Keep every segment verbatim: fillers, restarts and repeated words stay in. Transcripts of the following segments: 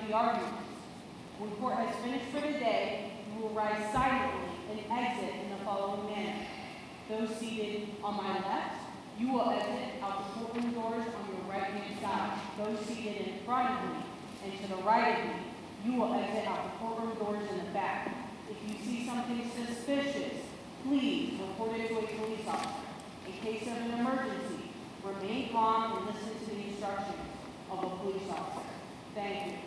the arguments. When court has finished for the day, you will rise silently and exit in the following manner. Those seated on my left, you will exit out the courtroom doors on your right-hand side. Those seated in front of me and to the right of me, you will exit out the courtroom doors in the back. If you see something suspicious, please report it to a police officer. In case of an emergency, remain calm and listen to the instructions of a police officer. Thank you.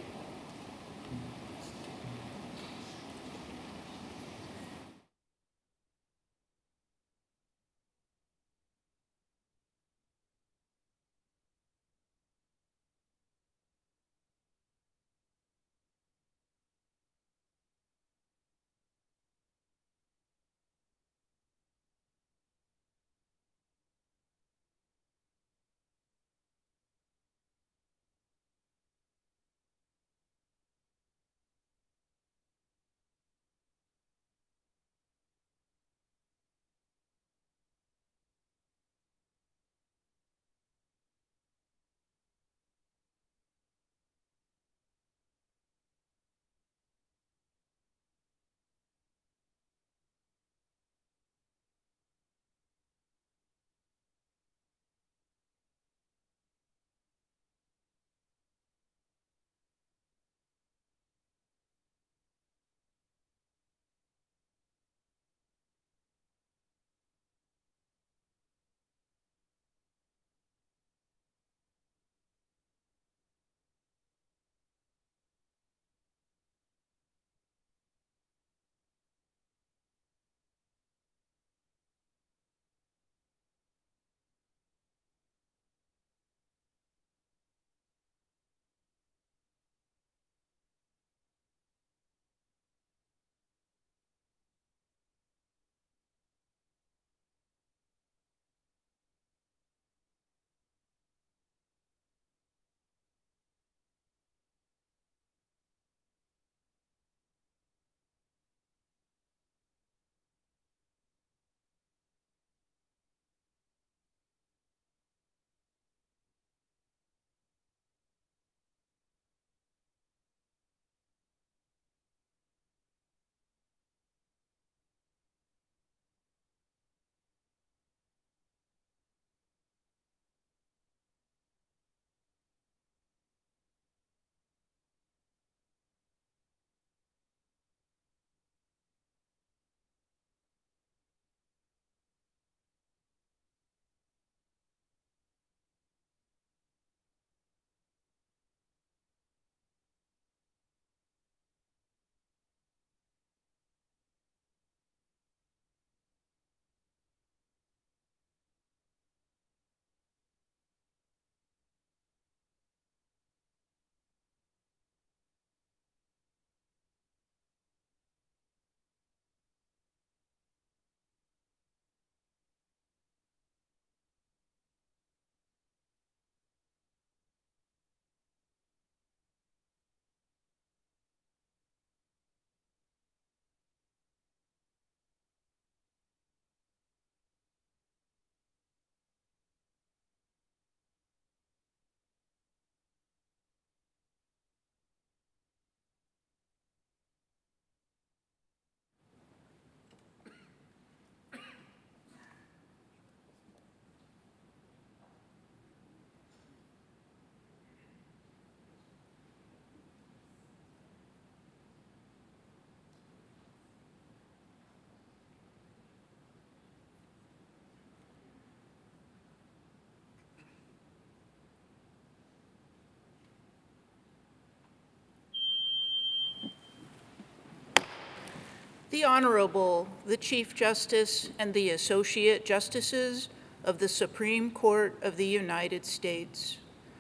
The Honorable, the Chief Justice and the Associate Justices of the Supreme Court of the United States.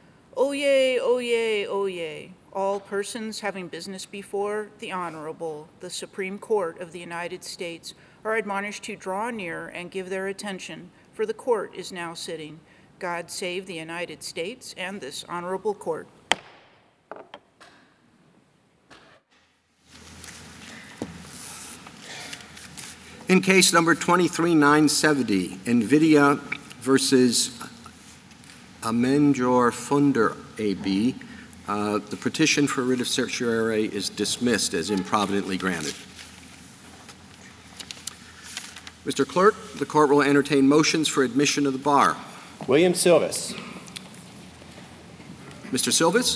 Oyez, oyez, oyez, all persons having business before the Honorable, the Supreme Court of the United States, are admonished to draw near and give their attention, for the court is now sitting. God save the United States and this honorable court. In case number twenty-three nine seventy, NVIDIA versus Amenjor Funder A B, uh, the petition for writ of certiorari is dismissed as improvidently granted. Mister Clerk, the court will entertain motions for admission of the bar. William Silvis. Mister Silvis?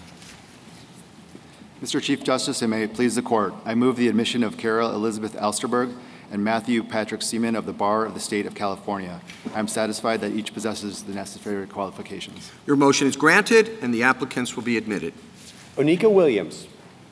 Mister Chief Justice, and may it please the court, I move the admission of Carol Elizabeth Elsterberg and Matthew Patrick Seaman of the Bar of the State of California. I am satisfied that each possesses the necessary qualifications. Your motion is granted, and the applicants will be admitted. Onika Williams.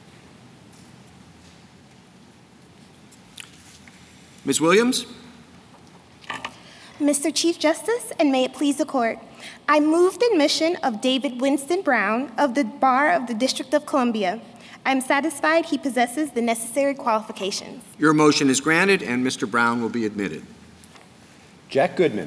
Miz Williams? Mister Chief Justice, and may it please the court, I move the admission of David Winston Brown of the Bar of the District of Columbia. I am satisfied he possesses the necessary qualifications. Your motion is granted, and Mister Brown will be admitted. Jack Goodman.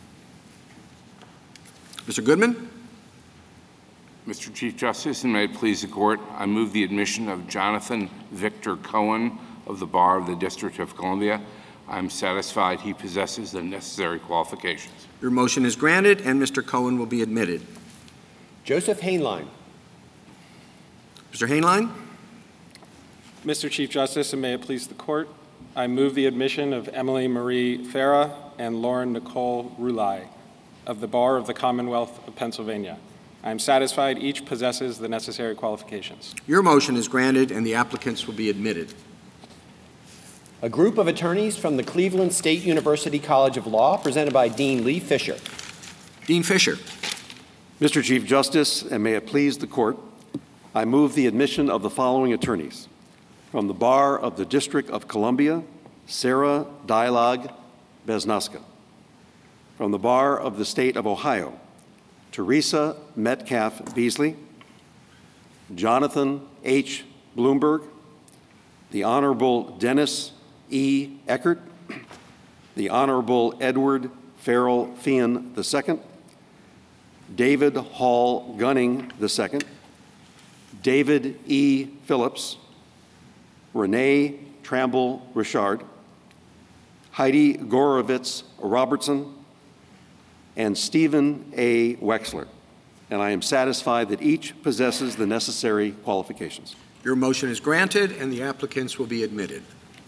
Mister Goodman? Mister Chief Justice, and may it please the court, I move the admission of Jonathan Victor Cohen of the Bar of the District of Columbia. I am satisfied he possesses the necessary qualifications. Your motion is granted, and Mister Cohen will be admitted. Joseph Hainline. Mister Hainline? Mister Chief Justice, and may it please the court, I move the admission of Emily Marie Farah and Lauren Nicole Rulai of the Bar of the Commonwealth of Pennsylvania. I am satisfied each possesses the necessary qualifications. Your motion is granted, and the applicants will be admitted. A group of attorneys from the Cleveland State University College of Law, presented by Dean Lee Fisher. Dean Fisher. Mister Chief Justice, and may it please the court, I move the admission of the following attorneys. From the Bar of the District of Columbia, Sarah Dialog Besnaska. From the Bar of the State of Ohio, Teresa Metcalf Beasley, Jonathan H. Bloomberg, the Honorable Dennis E. Eckert, the Honorable Edward Farrell Feehan the Second, David Hall Gunning the Second, David E. Phillips, Renee Tramble Richard, Heidi Gorovitz Robertson, and Stephen A. Wexler. And I am satisfied that each possesses the necessary qualifications. Your motion is granted, and the applicants will be admitted.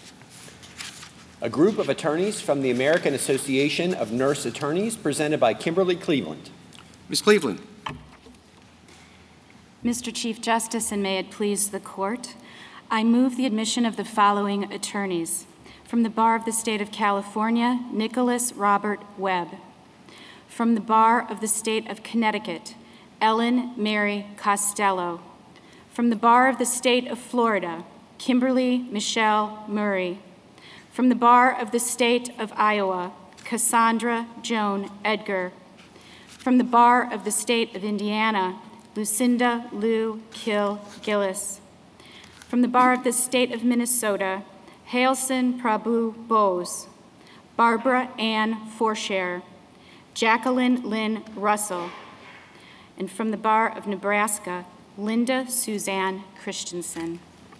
A group of attorneys from the American Association of Nurse Attorneys, presented by Kimberly Cleveland. Miz Cleveland. Mister Chief Justice, and may it please the court, I move the admission of the following attorneys. From the Bar of the State of California, Nicholas Robert Webb. From the Bar of the State of Connecticut, Ellen Mary Costello. From the Bar of the State of Florida, Kimberly Michelle Murray. From the Bar of the State of Iowa, Cassandra Joan Edgar. From the Bar of the State of Indiana, Lucinda Lou Kill Gillis. From the Bar of the State of Minnesota, Hailson Prabhu Bose. Barbara Ann Forshare. Jacqueline Lynn Russell. And from the Bar of Nebraska, Linda Suzanne Christensen.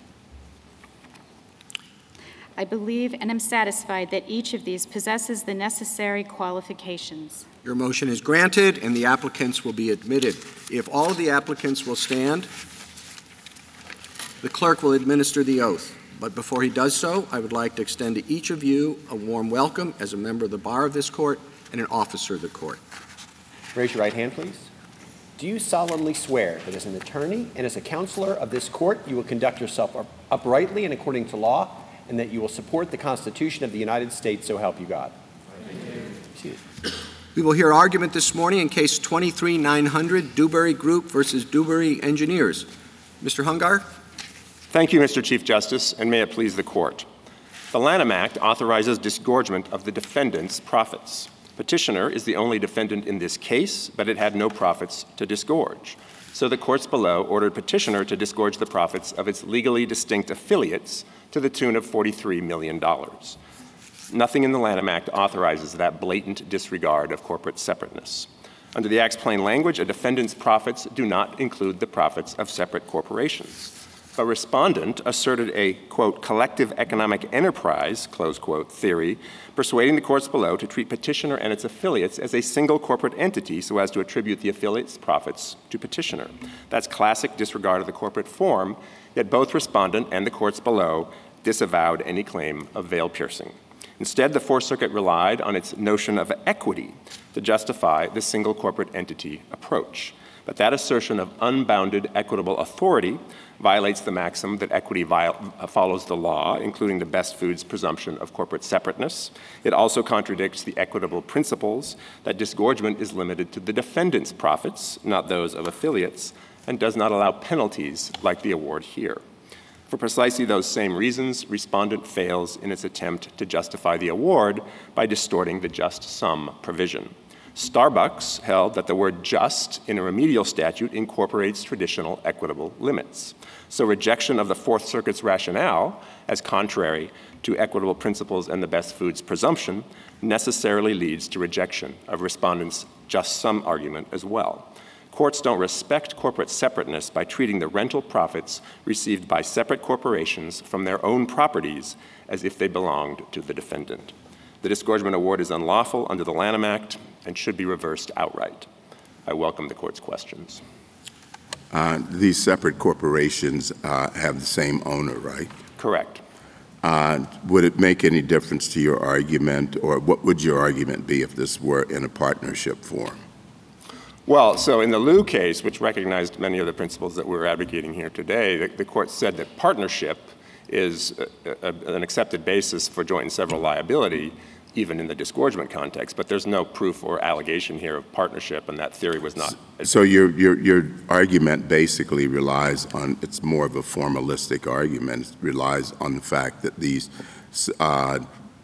I believe and am satisfied that each of these possesses the necessary qualifications. Your motion is granted, and the applicants will be admitted. If all of the applicants will stand, the clerk will administer the oath. But before he does so, I would like to extend to each of you a warm welcome as a member of the bar of this court and an officer of the court. Raise your right hand, please. Do you solemnly swear that as an attorney and as a counselor of this court, you will conduct yourself up- uprightly and according to law, and that you will support the Constitution of the United States, so help you God? Thank you. We will hear argument this morning in case twenty-three nine hundred, Dewberry Group versus Dewberry Engineers. Mister Hungar? Thank you, Mister Chief Justice, and may it please the court. The Lanham Act authorizes disgorgement of the defendant's profits. Petitioner is the only defendant in this case, but it had no profits to disgorge. So the courts below ordered petitioner to disgorge the profits of its legally distinct affiliates to the tune of forty-three million dollars. Nothing in the Lanham Act authorizes that blatant disregard of corporate separateness. Under the Act's plain language, a defendant's profits do not include the profits of separate corporations. But respondent asserted a, quote, collective economic enterprise, close quote, theory, persuading the courts below to treat petitioner and its affiliates as a single corporate entity so as to attribute the affiliates' profits to petitioner. That's classic disregard of the corporate form, yet both respondent and the courts below disavowed any claim of veil piercing. Instead, the Fourth Circuit relied on its notion of equity to justify the single corporate entity approach. But that assertion of unbounded equitable authority violates the maxim that equity follows the law, including the best foods presumption of corporate separateness. It also contradicts the equitable principles that disgorgement is limited to the defendant's profits, not those of affiliates, and does not allow penalties like the award here. For precisely those same reasons, respondent fails in its attempt to justify the award by distorting the just sum provision. Starbucks held that the word just in a remedial statute incorporates traditional equitable limits. So rejection of the Fourth Circuit's rationale as contrary to equitable principles and the best foods presumption necessarily leads to rejection of respondent's just sum argument as well. Courts don't respect corporate separateness by treating the rental profits received by separate corporations from their own properties as if they belonged to the defendant. The disgorgement award is unlawful under the Lanham Act and should be reversed outright. I welcome the court's questions. Uh, these separate corporations uh, have the same owner, right? Correct. Uh, would it make any difference to your argument, or what would your argument be if this were in a partnership form? Well, so in the Liu case, which recognized many of the principles that we're advocating here today, the, the court said that partnership is a, a, an accepted basis for joint and several liability, even in the disgorgement context, but there's no proof or allegation here of partnership, and that theory was not. So your, your, your argument basically relies on, it's more of a formalistic argument, it relies on the fact that these, uh,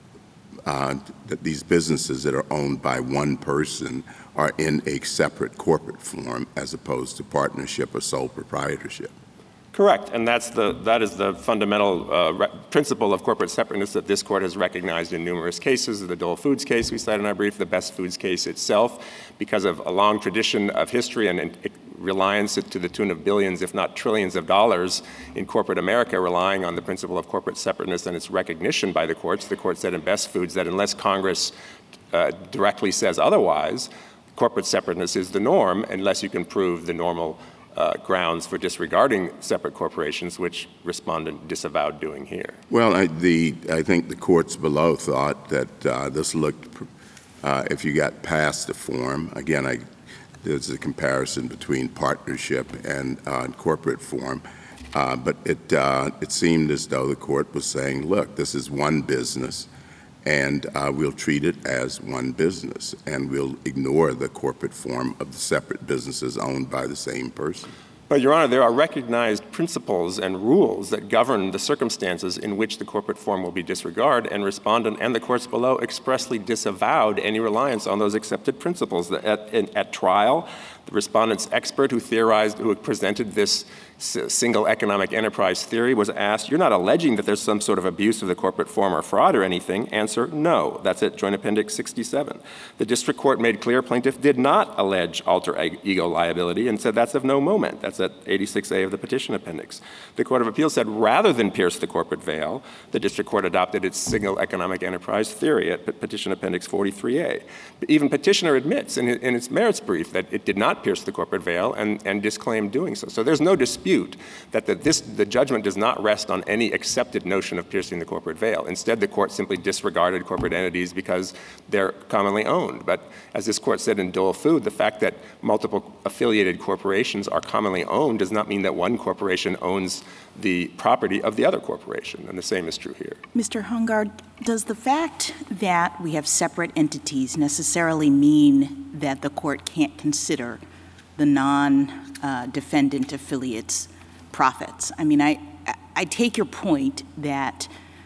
uh, that these businesses that are owned by one person are in a separate corporate form as opposed to partnership or sole proprietorship. Correct, and that's the, that is the fundamental uh, re- principle of corporate separateness that this court has recognized in numerous cases. The Dole Foods case we cited in our brief, the Best Foods case itself, because of a long tradition of history and, and reliance to the tune of billions, if not trillions of dollars in corporate America, relying on the principle of corporate separateness and its recognition by the courts. The court said in Best Foods that unless Congress uh, directly says otherwise, corporate separateness is the norm unless you can prove the normal Uh, grounds for disregarding separate corporations, which respondent disavowed doing here. Well, I, the, I think the courts below thought that uh, this looked, uh, if you got past the form, again, I, there's a comparison between partnership and uh, corporate form, uh, but it, uh, it seemed as though the court was saying, look, this is one business, and uh, we'll treat it as one business, and we'll ignore the corporate form of the separate businesses owned by the same person. But, Your Honor, there are recognized principles and rules that govern the circumstances in which the corporate form will be disregarded, and respondent and the courts below expressly disavowed any reliance on those accepted principles. At, at, at trial, the respondent's expert who theorized, who presented this single economic enterprise theory was asked, you're not alleging that there's some sort of abuse of the corporate form or fraud or anything? Answer, no. That's at Joint Appendix sixty-seven. The district court made clear plaintiff did not allege alter ego liability and said that's of no moment. That's at eighty-six A of the petition appendix. The Court of Appeals said rather than pierce the corporate veil, the district court adopted its single economic enterprise theory at petition appendix forty-three A. Even petitioner admits in, in its merits brief that it did not pierce the corporate veil and, and disclaimed doing so. So there's no dispute that the, this, the judgment does not rest on any accepted notion of piercing the corporate veil. Instead, the court simply disregarded corporate entities because they're commonly owned. But as this court said in Dole Food, the fact that multiple affiliated corporations are commonly owned does not mean that one corporation owns the property of the other corporation, and the same is true here. Mister Hungard, does the fact that we have separate entities necessarily mean that the court can't consider the non-defendant uh, affiliates' profits? I mean, I, I take your point that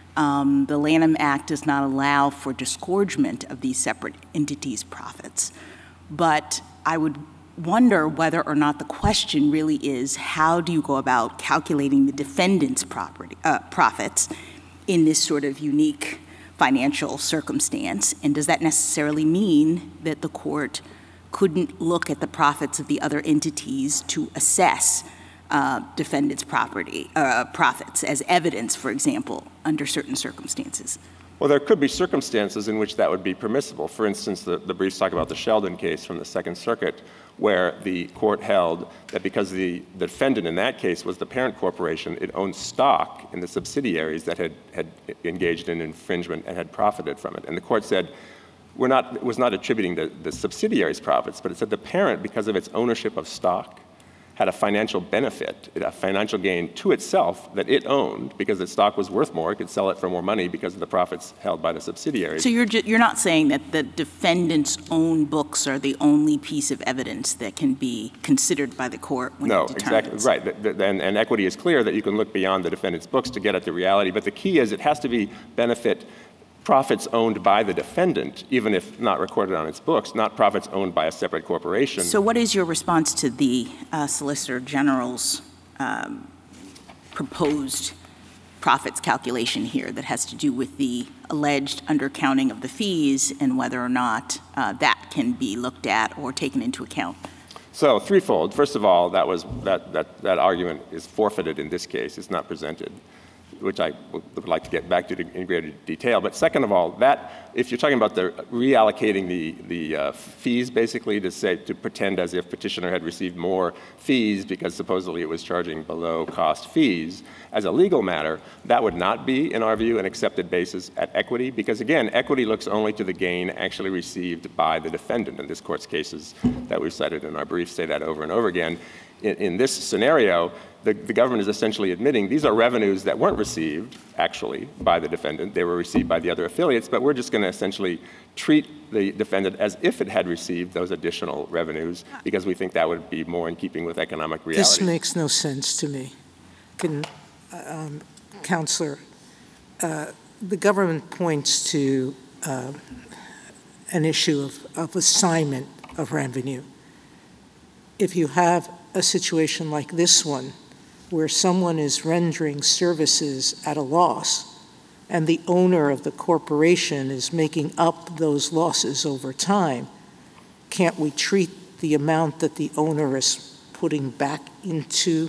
um, the Lanham Act does not allow for disgorgement of these separate entities' profits, but I would wonder whether or not the question really is how do you go about calculating the defendant's property, uh, profits in this sort of unique financial circumstance, and does that necessarily mean that the court couldn't look at the profits of the other entities to assess uh, defendant's property, uh, profits as evidence, for example, under certain circumstances? Well, there could be circumstances in which that would be permissible. For instance, the, the briefs talk about the Sheldon case from the Second Circuit, where the court held that because the, the defendant in that case was the parent corporation, it owned stock in the subsidiaries that had, had engaged in infringement and had profited from it. And the court said, we're not, was not attributing the, the subsidiaries' profits, but it said the parent, because of its ownership of stock, had a financial benefit, a financial gain to itself that it owned because its stock was worth more. It could sell it for more money because of the profits held by the subsidiaries. So you're, ju- you're not saying that the defendant's own books are the only piece of evidence that can be considered by the court when no, it determines? exactly, right. The, the, and, and equity is clear that you can look beyond the defendant's books to get at the reality, but the key is it has to be benefit profits owned by the defendant, even if not recorded on its books, not profits owned by a separate corporation. So what is your response to the uh, Solicitor General's um, proposed profits calculation here that has to do with the alleged undercounting of the fees and whether or not uh, that can be looked at or taken into account? So threefold. First of all, that, was, that, that, that argument is forfeited in this case. It's not presented, which I would like to get back to in greater detail. But second of all, that, if you're talking about the reallocating the, the uh, fees, basically to say, to pretend as if petitioner had received more fees because supposedly it was charging below cost fees, as a legal matter, that would not be, in our view, an accepted basis at equity, because again, equity looks only to the gain actually received by the defendant. And this court's cases that we've cited in our briefs say that over and over again. In, in this scenario, The, the government is essentially admitting these are revenues that weren't received, actually, by the defendant. They were received by the other affiliates, but we're just going to essentially treat the defendant as if it had received those additional revenues because we think that would be more in keeping with economic reality. This makes no sense to me. Can, um, Counselor, uh, the government points to uh, an issue of, of assignment of revenue. If you have a situation like this one, where someone is rendering services at a loss and the owner of the corporation is making up those losses over time, can't we treat the amount that the owner is putting back into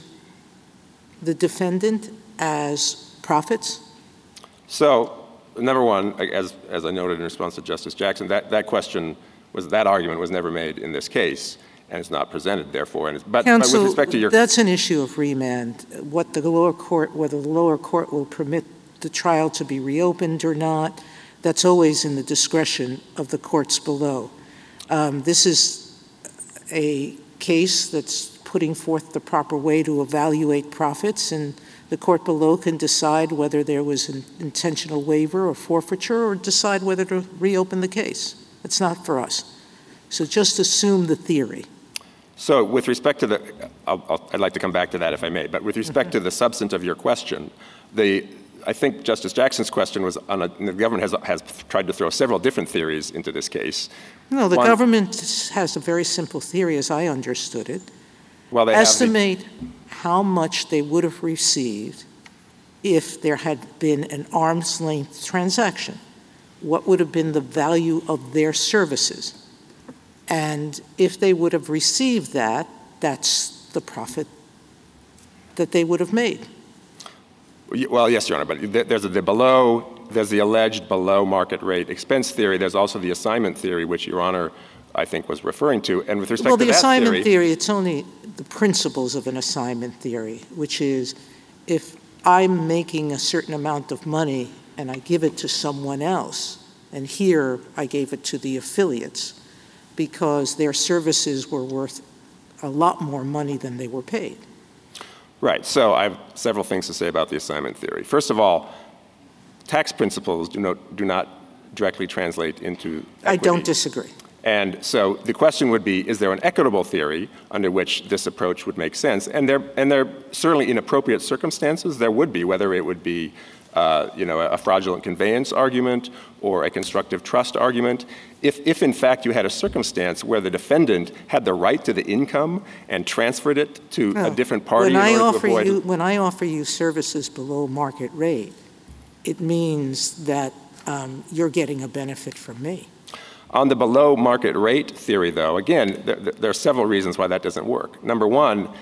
the defendant as profits? So, number one, as, as I noted in response to Justice Jackson, that, that question was, that argument was never made in this case. And it's not presented, therefore. And it's, but, Counsel, but with respect to your, that's an issue of remand. What the lower court, whether the lower court will permit the trial to be reopened or not, that's always in the discretion of the courts below. Um, this is a case that's putting forth the proper way to evaluate profits, and the court below can decide whether there was an intentional waiver or forfeiture, or decide whether to reopen the case. It's not for us. So just assume the theory. So with respect to the, I'll, I'll, I'd like to come back to that if I may, but with respect mm-hmm. to the substance of your question, the, I think Justice Jackson's question was on a, the government has, has tried to throw several different theories into this case. No, the One, government has a very simple theory as I understood it. Well, they Estimate have the, how much they would have received if there had been an arm's length transaction. What would have been the value of their services? And if they would have received that, that's the profit that they would have made. Well, yes, Your Honor, but there's a, the below, there's the alleged below market rate expense theory. There's also the assignment theory, which Your Honor, I think, was referring to. And with respect well, to the that assignment theory, theory, it's only the principles of an assignment theory, which is if I'm making a certain amount of money and I give it to someone else, and here I gave it to the affiliates, because their services were worth a lot more money than they were paid. Right. So I have several things to say about the assignment theory. First of all, tax principles do not, do not directly translate into equity. I don't disagree. And so the question would be, is there an equitable theory under which this approach would make sense? And there, and there certainly in appropriate circumstances, there would be, whether it would be Uh, you know, a fraudulent conveyance argument or a constructive trust argument. If, if in fact you had a circumstance where the defendant had the right to the income and transferred it to no. a different party when in I order offer to avoid... You, when I offer you services below market rate, it means that um, you're getting a benefit from me. On the below market rate theory, though, again, there, there are several reasons why that doesn't work. Number one,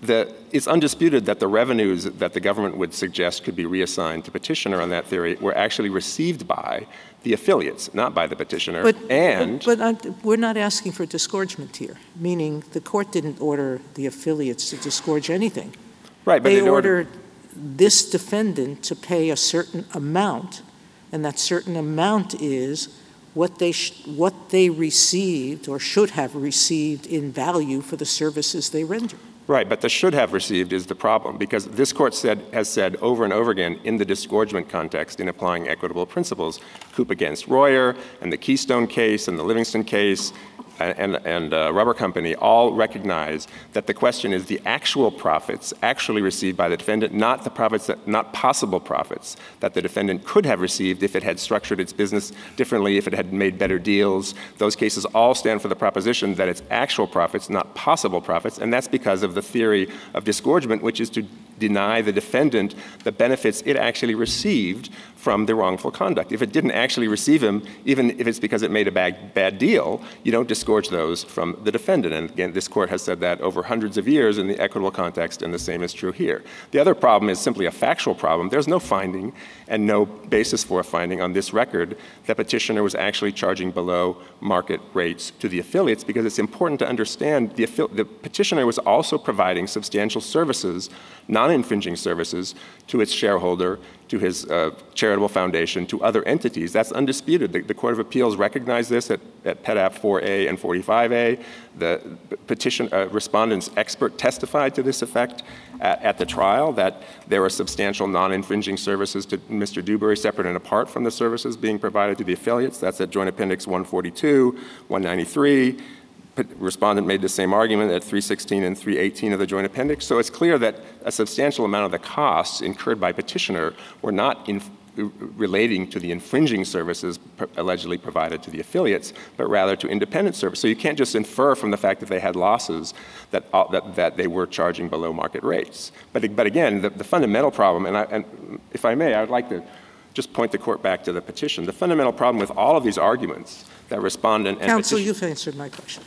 the, it's undisputed that the revenues that the government would suggest could be reassigned to petitioner on that theory were actually received by the affiliates, not by the petitioner. But, and but, but uh, we're not asking for disgorgement here, meaning the court didn't order the affiliates to disgorge anything. Right, but they it ordered this defendant to pay a certain amount, and that certain amount is what they sh- what they received or should have received in value for the services they rendered. Right, but the should have received is the problem, because this court said, has said over and over again in the disgorgement context in applying equitable principles, Coop against Royer and the Keystone case and the Livingston case and, and uh, Rubber Company all recognize that the question is the actual profits actually received by the defendant, not the profits, that, not possible profits that the defendant could have received if it had structured its business differently, if it had made better deals. Those cases all stand for the proposition that it's actual profits, not possible profits, and that's because of the theory of disgorgement, which is to deny the defendant the benefits it actually received from the wrongful conduct. If it didn't actually receive them, even if it's because it made a bad, bad deal, you don't disgorge those from the defendant. And again, this court has said that over hundreds of years in the equitable context, and the same is true here. The other problem is simply a factual problem. There's no finding and no basis for a finding on this record that petitioner was actually charging below market rates to the affiliates, because it's important to understand the, the petitioner was also providing substantial services, non-infringing services, to its shareholder, to his uh, charitable foundation, to other entities. That's undisputed. The, the Court of Appeals recognized this at, at P E D A P four A and forty-five A. The petition uh, respondent's expert testified to this effect at, at the trial, that there were substantial non-infringing services to Mister Dewberry separate and apart from the services being provided to the affiliates. That's at Joint Appendix one forty-two, one ninety-three. Respondent made the same argument at three sixteen and three eighteen of the Joint Appendix. So it's clear that a substantial amount of the costs incurred by petitioner were not in, relating to the infringing services per, allegedly provided to the affiliates, but rather to independent service. So you can't just infer from the fact that they had losses that, uh, that, that they were charging below market rates. But, but again, the, the fundamental problem, and, I, and if I may, I would like to just point the court back to the petition. The fundamental problem with all of these arguments that respondent and Counsel, petition, you've answered my question.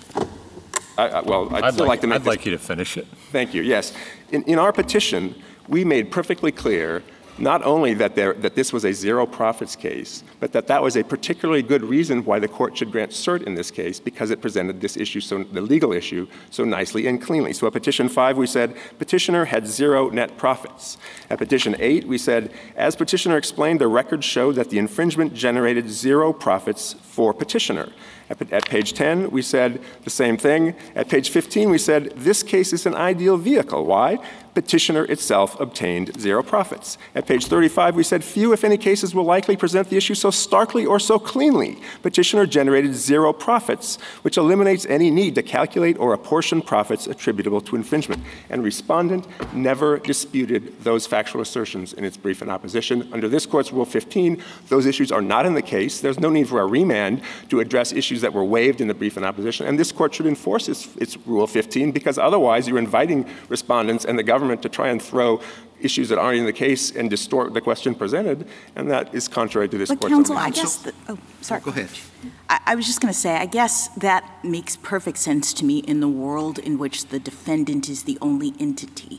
I, I, well, I'd, I'd still like, like to make I'd this, like you to finish it. Thank you. Yes. In, in our petition, we made perfectly clear not only that, there, that this was a zero profits case, but that that was a particularly good reason why the court should grant cert in this case, because it presented this issue, so the legal issue, so nicely and cleanly. So at petition five, we said petitioner had zero net profits. At petition eight, we said, as petitioner explained, the records showed that the infringement generated zero profits for petitioner. At, at page ten, we said the same thing. At page fifteen, we said this case is an ideal vehicle. Why? Petitioner itself obtained zero profits. At page thirty-five, we said few, if any, cases will likely present the issue so starkly or so cleanly. Petitioner generated zero profits, which eliminates any need to calculate or apportion profits attributable to infringement. And respondent never disputed those factual assertions in its brief in opposition. Under this court's Rule fifteen, those issues are not in the case. There's no need for a remand to address issues that were waived in the brief in opposition. And this court should enforce its, its Rule fifteen, because otherwise you're inviting respondents and the government to try and throw issues that aren't in the case and distort the question presented, and that is contrary to this but court's counsel, own I guess, the, oh, sorry. Go ahead. I, I was just going to say, I guess that makes perfect sense to me in the world in which the defendant is the only entity.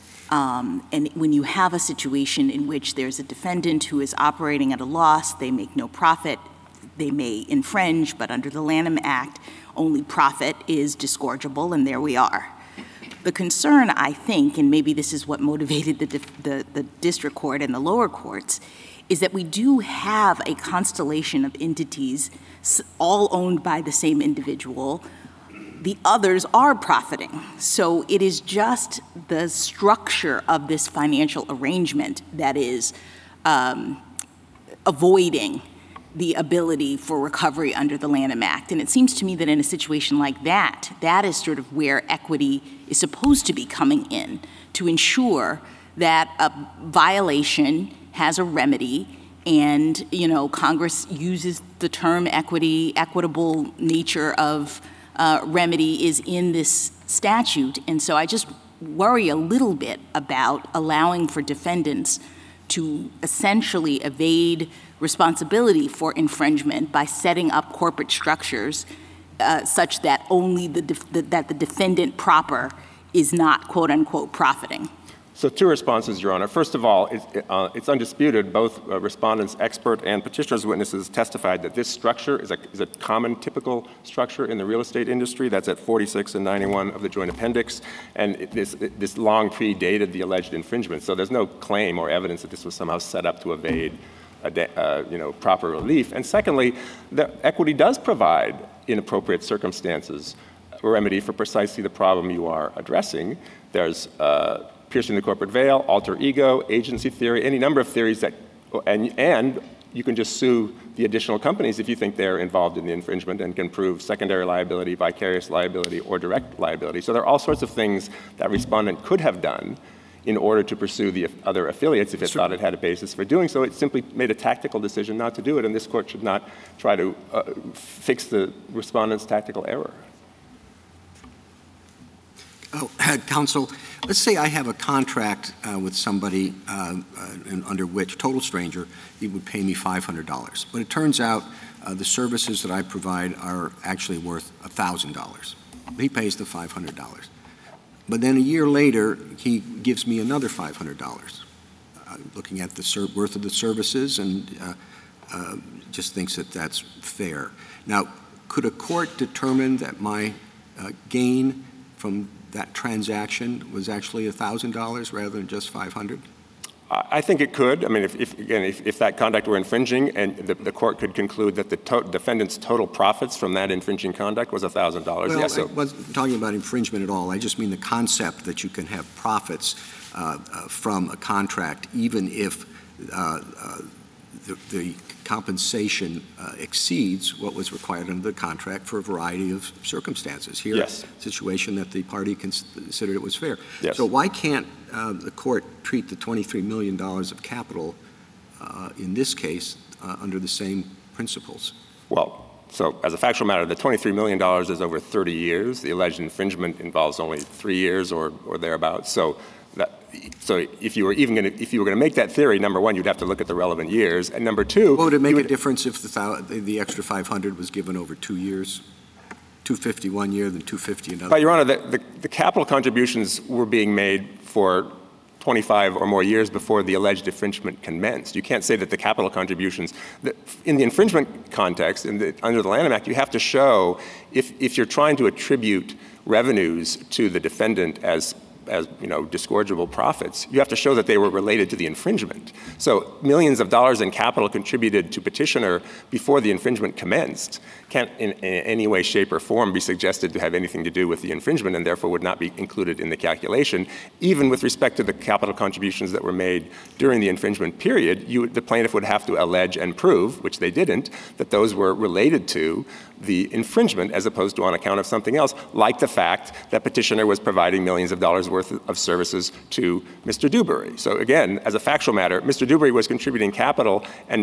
Um, and when you have a situation in which there's a defendant who is operating at a loss, they make no profit, they may infringe, but under the Lanham Act, only profit is disgorgeable, and there we are. The concern, I think, and maybe this is what motivated the, the, the district court and the lower courts, is that we do have a constellation of entities all owned by the same individual. The others are profiting. So it is just the structure of this financial arrangement that is um, avoiding the ability for recovery under the Lanham Act. And it seems to me that in a situation like that, that is sort of where equity is supposed to be coming in, to ensure that a violation has a remedy, and, you know, Congress uses the term equity, equitable nature of uh, remedy is in this statute. And so I just worry a little bit about allowing for defendants to essentially evade responsibility for infringement by setting up corporate structures uh, such that only the, def- the that the defendant proper is not quote-unquote profiting? So two responses, Your Honor. First of all, it's, uh, it's undisputed. Both uh, respondents' expert and petitioner's witnesses testified that this structure is a, is a common, typical structure in the real estate industry. That's at forty-six and ninety-one of the Joint Appendix. And it, this, it, this long predated the alleged infringement. So there's no claim or evidence that this was somehow set up to evade a de- uh, you know, proper relief. And secondly, the equity does provide, in appropriate circumstances, a remedy for precisely the problem you are addressing. There's uh, piercing the corporate veil, alter ego, agency theory, any number of theories that, and, and you can just sue the additional companies if you think they're involved in the infringement and can prove secondary liability, vicarious liability, or direct liability. So there are all sorts of things that respondent could have done in order to pursue the other affiliates if it thought it had a basis for doing so. It simply made a tactical decision not to do it, and this court should not try to uh, fix the respondent's tactical error. Oh, counsel, let's say I have a contract uh, with somebody uh, uh, in, under which, total stranger, he would pay me five hundred dollars. But it turns out uh, the services that I provide are actually worth one thousand dollars. He pays the five hundred dollars. But then a year later, he gives me another five hundred dollars, uh, looking at the ser- worth of the services and uh, uh, just thinks that that's fair. Now, could a court determine that my uh, gain from that transaction was actually one thousand dollars rather than just five hundred dollars? I think it could. I mean, if, if again, if, if that conduct were infringing and the, the court could conclude that the to- defendant's total profits from that infringing conduct was one thousand dollars, well, yes. I wasn't talking about infringement at all. I just mean the concept that you can have profits uh, uh, from a contract even if uh, uh, the, the compensation uh, exceeds what was required under the contract for a variety of circumstances. Here, yes. a situation that the party considered it was fair. Yes. So why can't uh, the court treat the twenty-three million dollars of capital uh, in this case uh, under the same principles? Well, so as a factual matter, the twenty-three million dollars is over thirty years. The alleged infringement involves only three years or, or thereabouts. So that, so if you were even going to, if you were going to make that theory, number one, you'd have to look at the relevant years, and number two, well, would it make would, a difference if the, thou- the extra five hundred was given over two years, two fifty one year, then two fifty another? But Your Honor, the, the, the capital contributions were being made for twenty-five or more years before the alleged infringement commenced. You can't say that the capital contributions, the, in the infringement context, in the, under the Lanham Act, you have to show if, if you're trying to attribute revenues to the defendant as as, you know, disgorgeable profits, you have to show that they were related to the infringement. So millions of dollars in capital contributed to petitioner before the infringement commenced can't in, in any way, shape, or form be suggested to have anything to do with the infringement and therefore would not be included in the calculation. Even with respect to the capital contributions that were made during the infringement period, you, the plaintiff would have to allege and prove, which they didn't, that those were related to the infringement as opposed to on account of something else, like the fact that petitioner was providing millions of dollars worth of services to Mister Dewberry. So again, as a factual matter, Mister Dewberry was contributing capital and,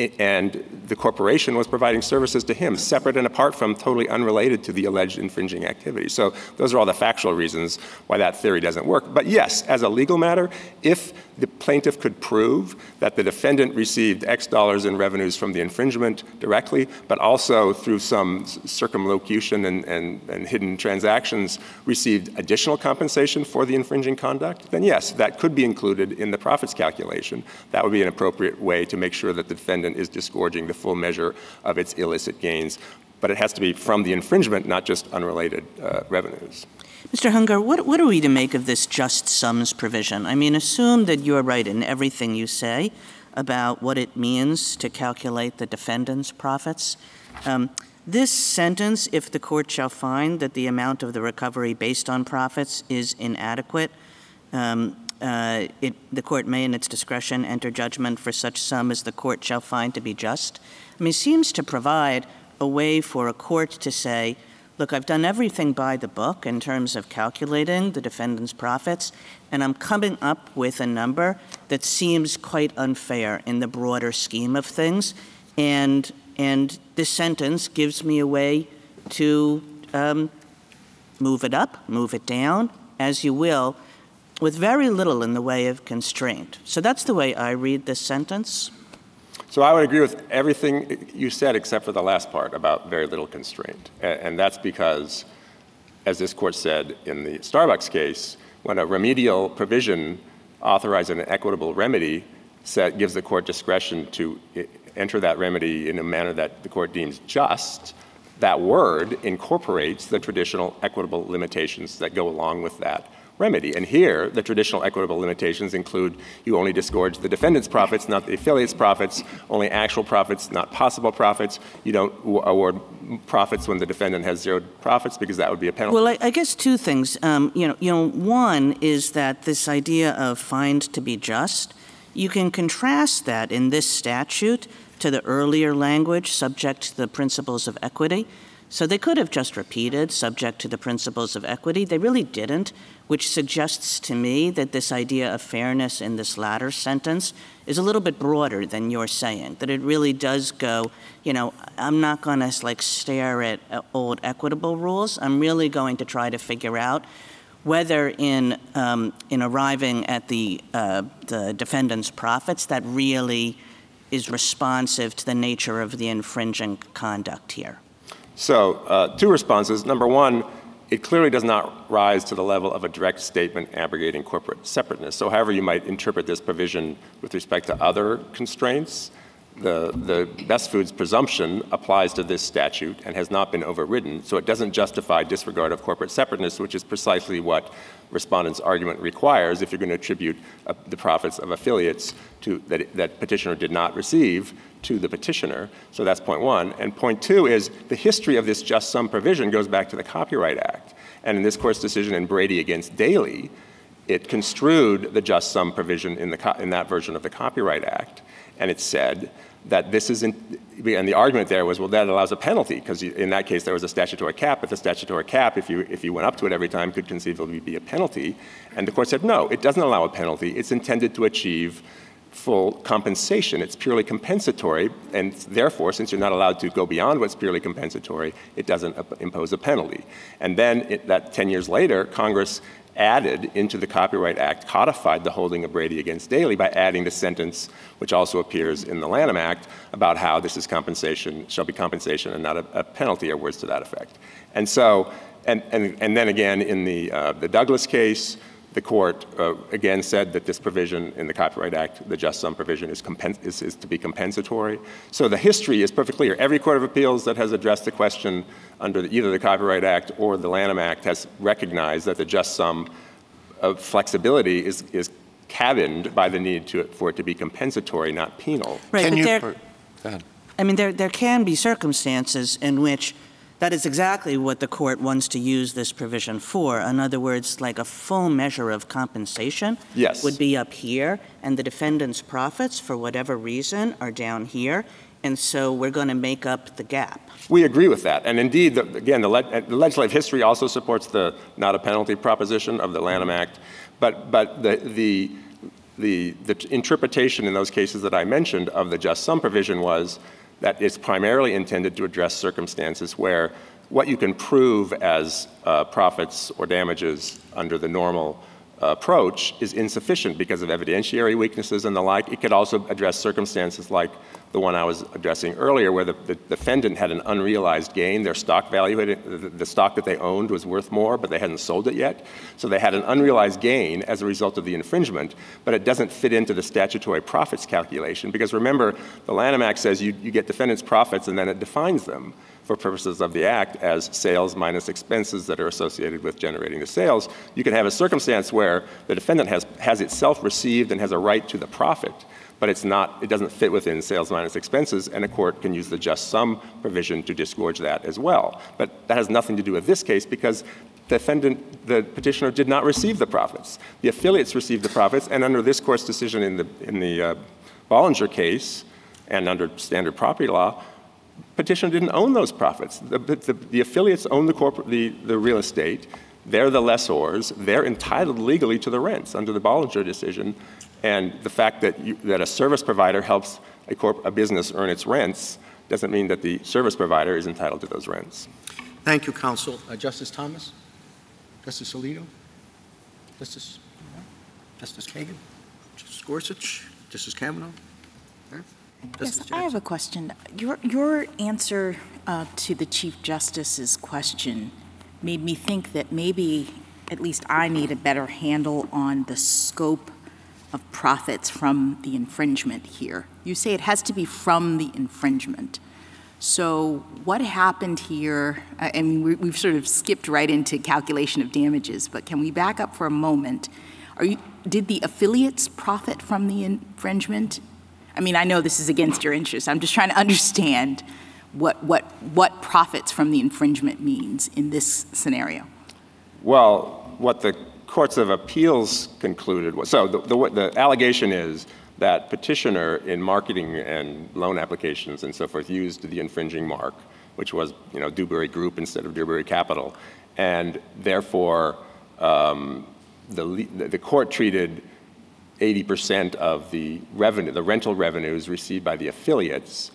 and the corporation was providing services to him, separate and apart from, totally unrelated to the alleged infringing activity. So those are all the factual reasons why that theory doesn't work. But yes, as a legal matter, if the plaintiff could prove that the defendant received X dollars in revenues from the infringement directly, but also through some circumlocution and, and, and hidden transactions received additional compensation for the infringing conduct, then yes, that could be included in the profits calculation. That would be an appropriate way to make sure that the defendant is disgorging the full measure of its illicit gains. But it has to be from the infringement, not just unrelated uh, revenues. Mister Hunger, what, what are we to make of this just sums provision? I mean, assume that you're right in everything you say about what it means to calculate the defendant's profits. Um, this sentence, if the court shall find that the amount of the recovery based on profits is inadequate, um, uh, it, the court may in its discretion enter judgment for such sum as the court shall find to be just. I mean, it seems to provide a way for a court to say, look, I've done everything by the book in terms of calculating the defendant's profits, and I'm coming up with a number that seems quite unfair in the broader scheme of things, and and this sentence gives me a way to um, move it up, move it down, as you will, with very little in the way of constraint. So that's the way I read this sentence. So I would agree with everything you said except for the last part about very little constraint. And that's because as this court said in the Starbucks case, when a remedial provision authorizing an equitable remedy set, gives the court discretion to enter that remedy in a manner that the court deems just, that word incorporates the traditional equitable limitations that go along with that remedy. And here, the traditional equitable limitations include you only disgorge the defendant's profits, not the affiliate's profits, only actual profits, not possible profits. You don't award profits when the defendant has zero profits because that would be a penalty. Well, I, I guess two things. Um, you know, you know, one is that this idea of find to be just, you can contrast that in this statute to the earlier language subject to the principles of equity. So they could have just repeated subject to the principles of equity. They really didn't, which suggests to me that this idea of fairness in this latter sentence is a little bit broader than you're saying, that it really does go, you know, I'm not going to like stare at old equitable rules. I'm really going to try to figure out whether in um, in arriving at the uh, the defendant's profits that really is responsive to the nature of the infringing conduct here. So uh, two responses. Number one, it clearly does not rise to the level of a direct statement abrogating corporate separateness. So however you might interpret this provision with respect to other constraints, the, the Best Foods presumption applies to this statute and has not been overridden, so it doesn't justify disregard of corporate separateness, which is precisely what respondent's argument requires if you're going to attribute uh, the profits of affiliates to, that, that petitioner did not receive to the petitioner. So that's point one. And point two is the history of this just sum provision goes back to the Copyright Act. And in this court's decision in Brady against Daley, it construed the just sum provision in, the, in that version of the Copyright Act. And it said that this is, in, and the argument there was, well, that allows a penalty, because in that case there was a statutory cap, but the statutory cap, if you, if you went up to it every time, could conceivably be a penalty. And the court said, no, it doesn't allow a penalty. It's intended to achieve full compensation. It's purely compensatory, and therefore, since you're not allowed to go beyond what's purely compensatory, it doesn't impose a penalty. And then it, that ten years later, Congress added into the Copyright Act, codified the holding of Brady against Daley by adding the sentence, which also appears in the Lanham Act, about how this is compensation, shall be compensation and not a, a penalty, or words to that effect. And so, and, and, and then again in the, uh, the Douglas case, the court uh, again said that this provision in the Copyright Act, the just sum provision, is, is, is to be compensatory. So the history is perfectly clear. Every court of appeals that has addressed the question under the, either the Copyright Act or the Lanham Act has recognized that the just sum of flexibility is, is cabined by the need to, for it to be compensatory, not penal. Right, Can but you, there, Go ahead. I mean, there, there can be circumstances in which that is exactly what the court wants to use this provision for. In other words, like a full measure of compensation yes. would be up here, and the defendant's profits, for whatever reason, are down here, and so we're going to make up the gap. We agree with that. And indeed, the, again, the, le the legislative history also supports the not a penalty proposition of the Lanham Act, but, but the, the, the, the interpretation in those cases that I mentioned of the just sum provision was that it's primarily intended to address circumstances where what you can prove as uh, profits or damages under the normal uh, approach is insufficient because of evidentiary weaknesses and the like. It could also address circumstances like the one I was addressing earlier, where the, the defendant had an unrealized gain. Their stock value, had, the, the stock that they owned was worth more, but they hadn't sold it yet. So they had an unrealized gain as a result of the infringement, but it doesn't fit into the statutory profits calculation, because remember, the Lanham Act says you, you get defendant's profits and then it defines them for purposes of the Act as sales minus expenses that are associated with generating the sales. You can have a circumstance where the defendant has, has itself received and has a right to the profit, but it's not, it doesn't fit within sales minus expenses, and a court can use the just sum provision to disgorge that as well. But that has nothing to do with this case, because the defendant, the petitioner, did not receive the profits. The affiliates received the profits, and under this court's decision in the, in the uh, Bollinger case, and under standard property law, petitioner didn't own those profits. The, the, the affiliates own the, corporate, the, the real estate. They're the lessors. They're entitled legally to the rents under the Bollinger decision. And the fact that, you, that a service provider helps a, corp, a business earn its rents doesn't mean that the service provider is entitled to those rents. Thank you, counsel. Uh, Justice Thomas? Justice Alito? Justice, Justice Kagan? Justice Gorsuch? Justice Kavanaugh? There? Yes, I have a question. Your, your answer uh, to the Chief Justice's question made me think that maybe at least I need a better handle on the scope of profits from the infringement here. You say it has to be from the infringement. So what happened here? I mean, we've sort of skipped right into calculation of damages, but can we back up for a moment? Are you, did the affiliates profit from the infringement? I mean, I know this is against your interest. I'm just trying to understand what, what, what profits from the infringement means in this scenario. Well, what the courts of appeals concluded was, so the, the, the allegation is that petitioner in marketing and loan applications and so forth used the infringing mark, which was, you know, Dewberry Group instead of Dewberry Capital. And therefore, um, the, the court treated eighty percent of the revenue, the rental revenues received by the affiliates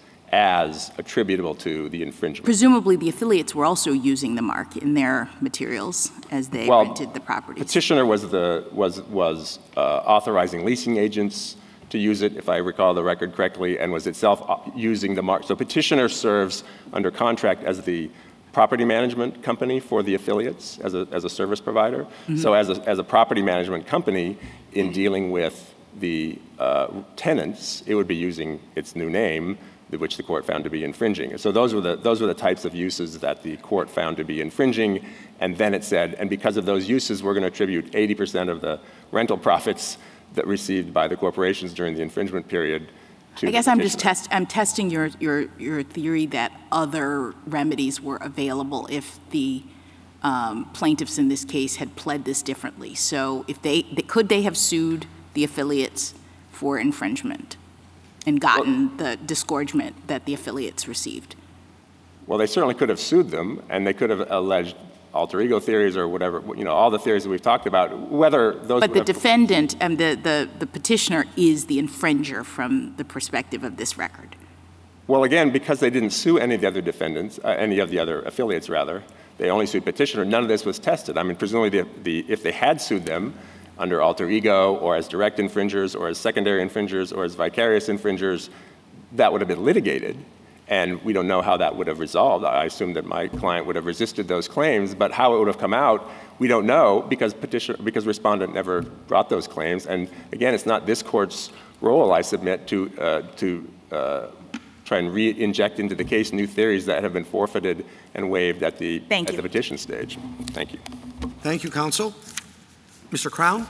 as attributable to the infringement. Presumably the affiliates were also using the mark in their materials as they well, rented the properties. Petitioner was, the, was, was uh, authorizing leasing agents to use it, if I recall the record correctly, and was itself using the mark. So petitioner serves under contract as the property management company for the affiliates as a, as a service provider. Mm-hmm. So as a, as a property management company, in dealing with the uh, tenants, it would be using its new name, which the court found to be infringing. So those were the, those were the types of uses that the court found to be infringing. And then it said, and because of those uses, we're going to attribute eighty percent of the rental profits that received by the corporations during the infringement period to I guess I'm just test, I'm testing your, your, your theory that other remedies were available if the um, plaintiffs in this case had pled this differently. So if they, they could they have sued the affiliates for infringement and gotten well, the disgorgement that the affiliates received? Well, they certainly could have sued them, and they could have alleged alter ego theories or whatever, you know, all the theories that we've talked about, whether those... But the defendant and the, the, the petitioner is the infringer from the perspective of this record. Well, again, because they didn't sue any of the other defendants, uh, any of the other affiliates, rather, they only sued petitioner, none of this was tested. I mean, presumably the, the, if they had sued them under alter ego or as direct infringers or as secondary infringers or as vicarious infringers, that would have been litigated. And we don't know how that would have resolved. I assume that my client would have resisted those claims, but how it would have come out, we don't know because petitioner, because respondent never brought those claims. And again, it's not this court's role, I submit, to uh, to uh, try and re-inject into the case new theories that have been forfeited and waived at the Thank at you. the petition stage. Thank you. Thank you, counsel. Mister Crown.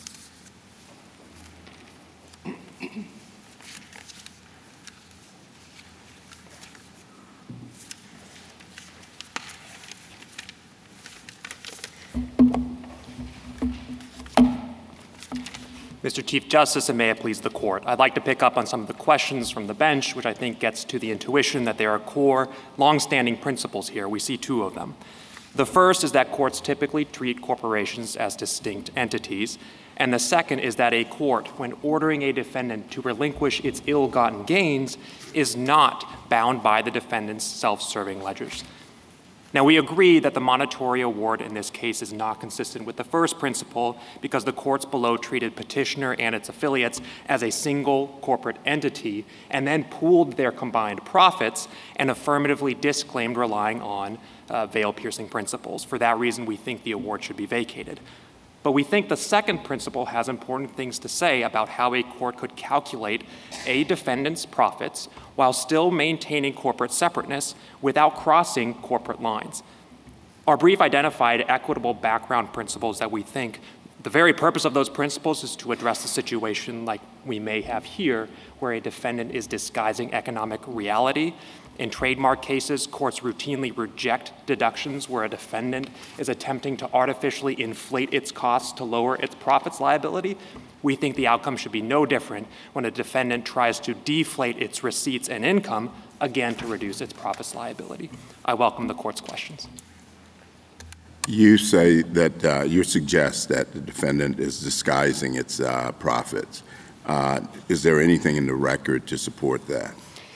Mister Chief Justice, and may it please the court, I'd like to pick up on some of the questions from the bench, which I think gets to the intuition that there are core, longstanding principles here. We see two of them. The first is that courts typically treat corporations as distinct entities, and the second is that a court, when ordering a defendant to relinquish its ill-gotten gains, is not bound by the defendant's self-serving ledgers. Now, we agree that the monetary award in this case is not consistent with the first principle because the courts below treated petitioner and its affiliates as a single corporate entity and then pooled their combined profits and affirmatively disclaimed relying on uh, veil-piercing principles. For that reason, we think the award should be vacated. But we think the second principle has important things to say about how a court could calculate a defendant's profits while still maintaining corporate separateness without crossing corporate lines. Our brief identified equitable background principles that we think the very purpose of those principles is to address the situation like we may have here, where a defendant is disguising economic reality. In trademark cases, courts routinely reject deductions where a defendant is attempting to artificially inflate its costs to lower its profits liability. We think the outcome should be no different when a defendant tries to deflate its receipts and income, again to reduce its profits liability. I welcome the court's questions. You say that uh, you suggest that the defendant is disguising its uh, profits. Uh, is there anything in the record to support that?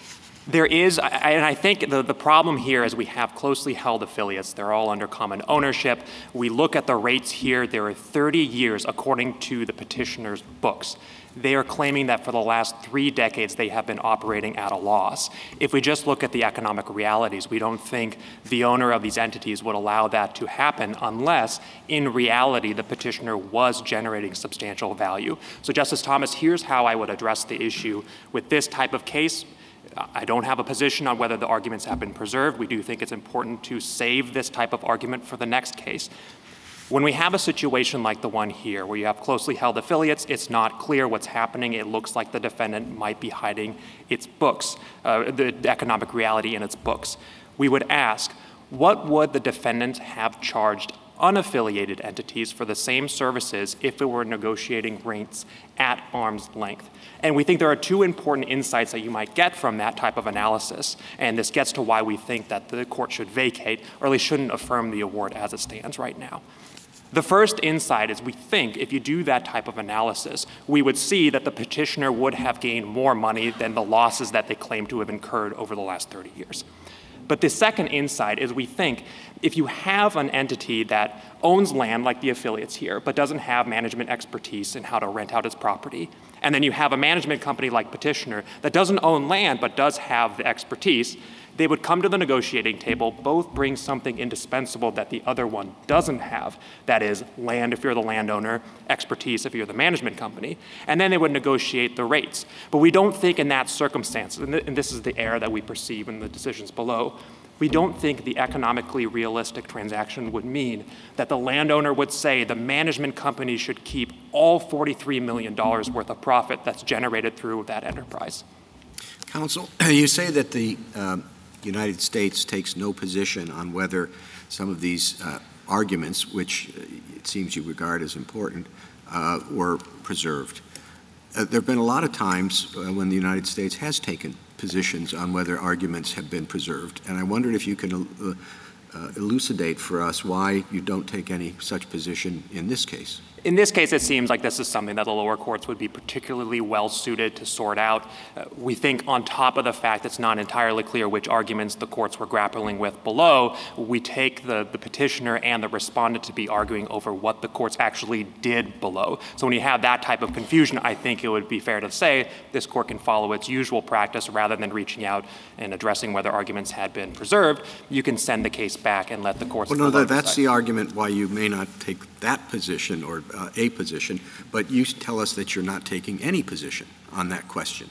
There is, and I think the, the problem here is we have closely held affiliates. They're all under common ownership. We look at the rates here. There are thirty years, according to the petitioner's books. They are claiming that for the last three decades they have been operating at a loss. If we just look at the economic realities, we don't think the owner of these entities would allow that to happen unless, in reality, the petitioner was generating substantial value. So, Justice Thomas, here's how I would address the issue with this type of case. I don't have a position on whether the arguments have been preserved. We do think it's important to save this type of argument for the next case. When we have a situation like the one here, where you have closely held affiliates, it's not clear what's happening. It looks like the defendant might be hiding its books, uh, the economic reality in its books. We would ask, what would the defendant have charged unaffiliated entities for the same services if it were negotiating rates at arm's length? And we think there are two important insights that you might get from that type of analysis. And this gets to why we think that the court should vacate, or at least shouldn't affirm the award as it stands right now. The first insight is we think if you do that type of analysis, we would see that the petitioner would have gained more money than the losses that they claim to have incurred over the last thirty years. But the second insight is we think if you have an entity that owns land like the affiliates here, but doesn't have management expertise in how to rent out its property, and then you have a management company like petitioner that doesn't own land but does have the expertise, they would come to the negotiating table, both bring something indispensable that the other one doesn't have, that is land if you're the landowner, expertise if you're the management company, and then they would negotiate the rates. But we don't think in that circumstance, and, th and this is the error that we perceive in the decisions below, we don't think the economically realistic transaction would mean that the landowner would say the management company should keep all forty-three million dollars worth of profit that's generated through that enterprise. Counsel, you say that the um, United States takes no position on whether some of these uh, arguments, which it seems you regard as important, uh, were preserved. Uh, there have been a lot of times uh, when the United States has taken positions on whether arguments have been preserved, and I wondered if you can uh, uh, elucidate for us why you don't take any such position in this case. In this case, it seems like this is something that the lower courts would be particularly well suited to sort out. Uh, we think on top of the fact it's not entirely clear which arguments the courts were grappling with below, we take the, the petitioner and the respondent to be arguing over what the courts actually did below. So when you have that type of confusion, I think it would be fair to say this court can follow its usual practice rather than reaching out and addressing whether arguments had been preserved. You can send the case back and let the courts Well, no, that, that's decide. the argument why you may not take that position or uh, a position, but you tell us that you're not taking any position on that question.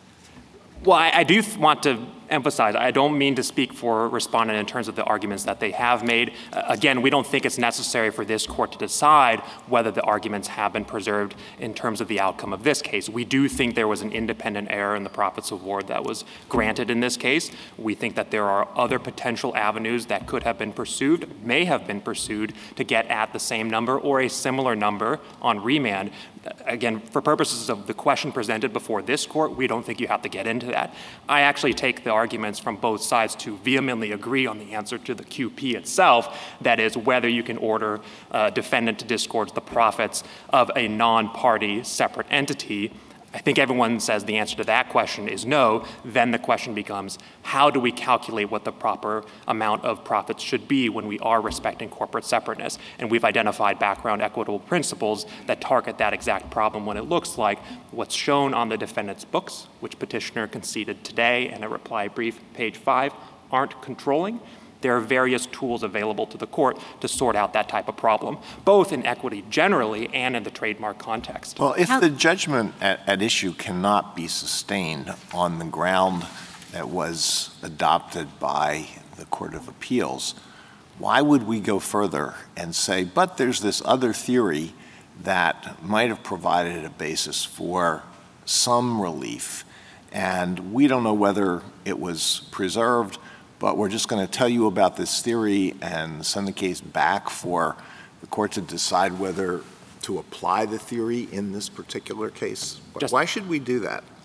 Well, I, I do want to emphasize, I don't mean to speak for respondent in terms of the arguments that they have made. Uh, again, we don't think it's necessary for this court to decide whether the arguments have been preserved in terms of the outcome of this case. We do think there was an independent error in the profits award that was granted in this case. We think that there are other potential avenues that could have been pursued, may have been pursued, to get at the same number or a similar number on remand. Again, for purposes of the question presented before this court, we don't think you have to get into that. I actually take the arguments from both sides to vehemently agree on the answer to the Q P itself, that is, whether you can order a defendant to disgorge the profits of a non-party separate entity. I think everyone says the answer to that question is no. Then the question becomes, how do we calculate what the proper amount of profits should be when we are respecting corporate separateness? And we've identified background equitable principles that target that exact problem when it looks like what's shown on the defendant's books, which petitioner conceded today in a reply brief, page five, aren't controlling. There are various tools available to the court to sort out that type of problem, both in equity generally and in the trademark context. Well, if the judgment at, at issue cannot be sustained on the ground that was adopted by the Court of Appeals, why would we go further and say, but there's this other theory that might have provided a basis for some relief, and we don't know whether it was preserved, but we're just going to tell you about this theory and send the case back for the court to decide whether to apply the theory in this particular case? Just, Why should we do that?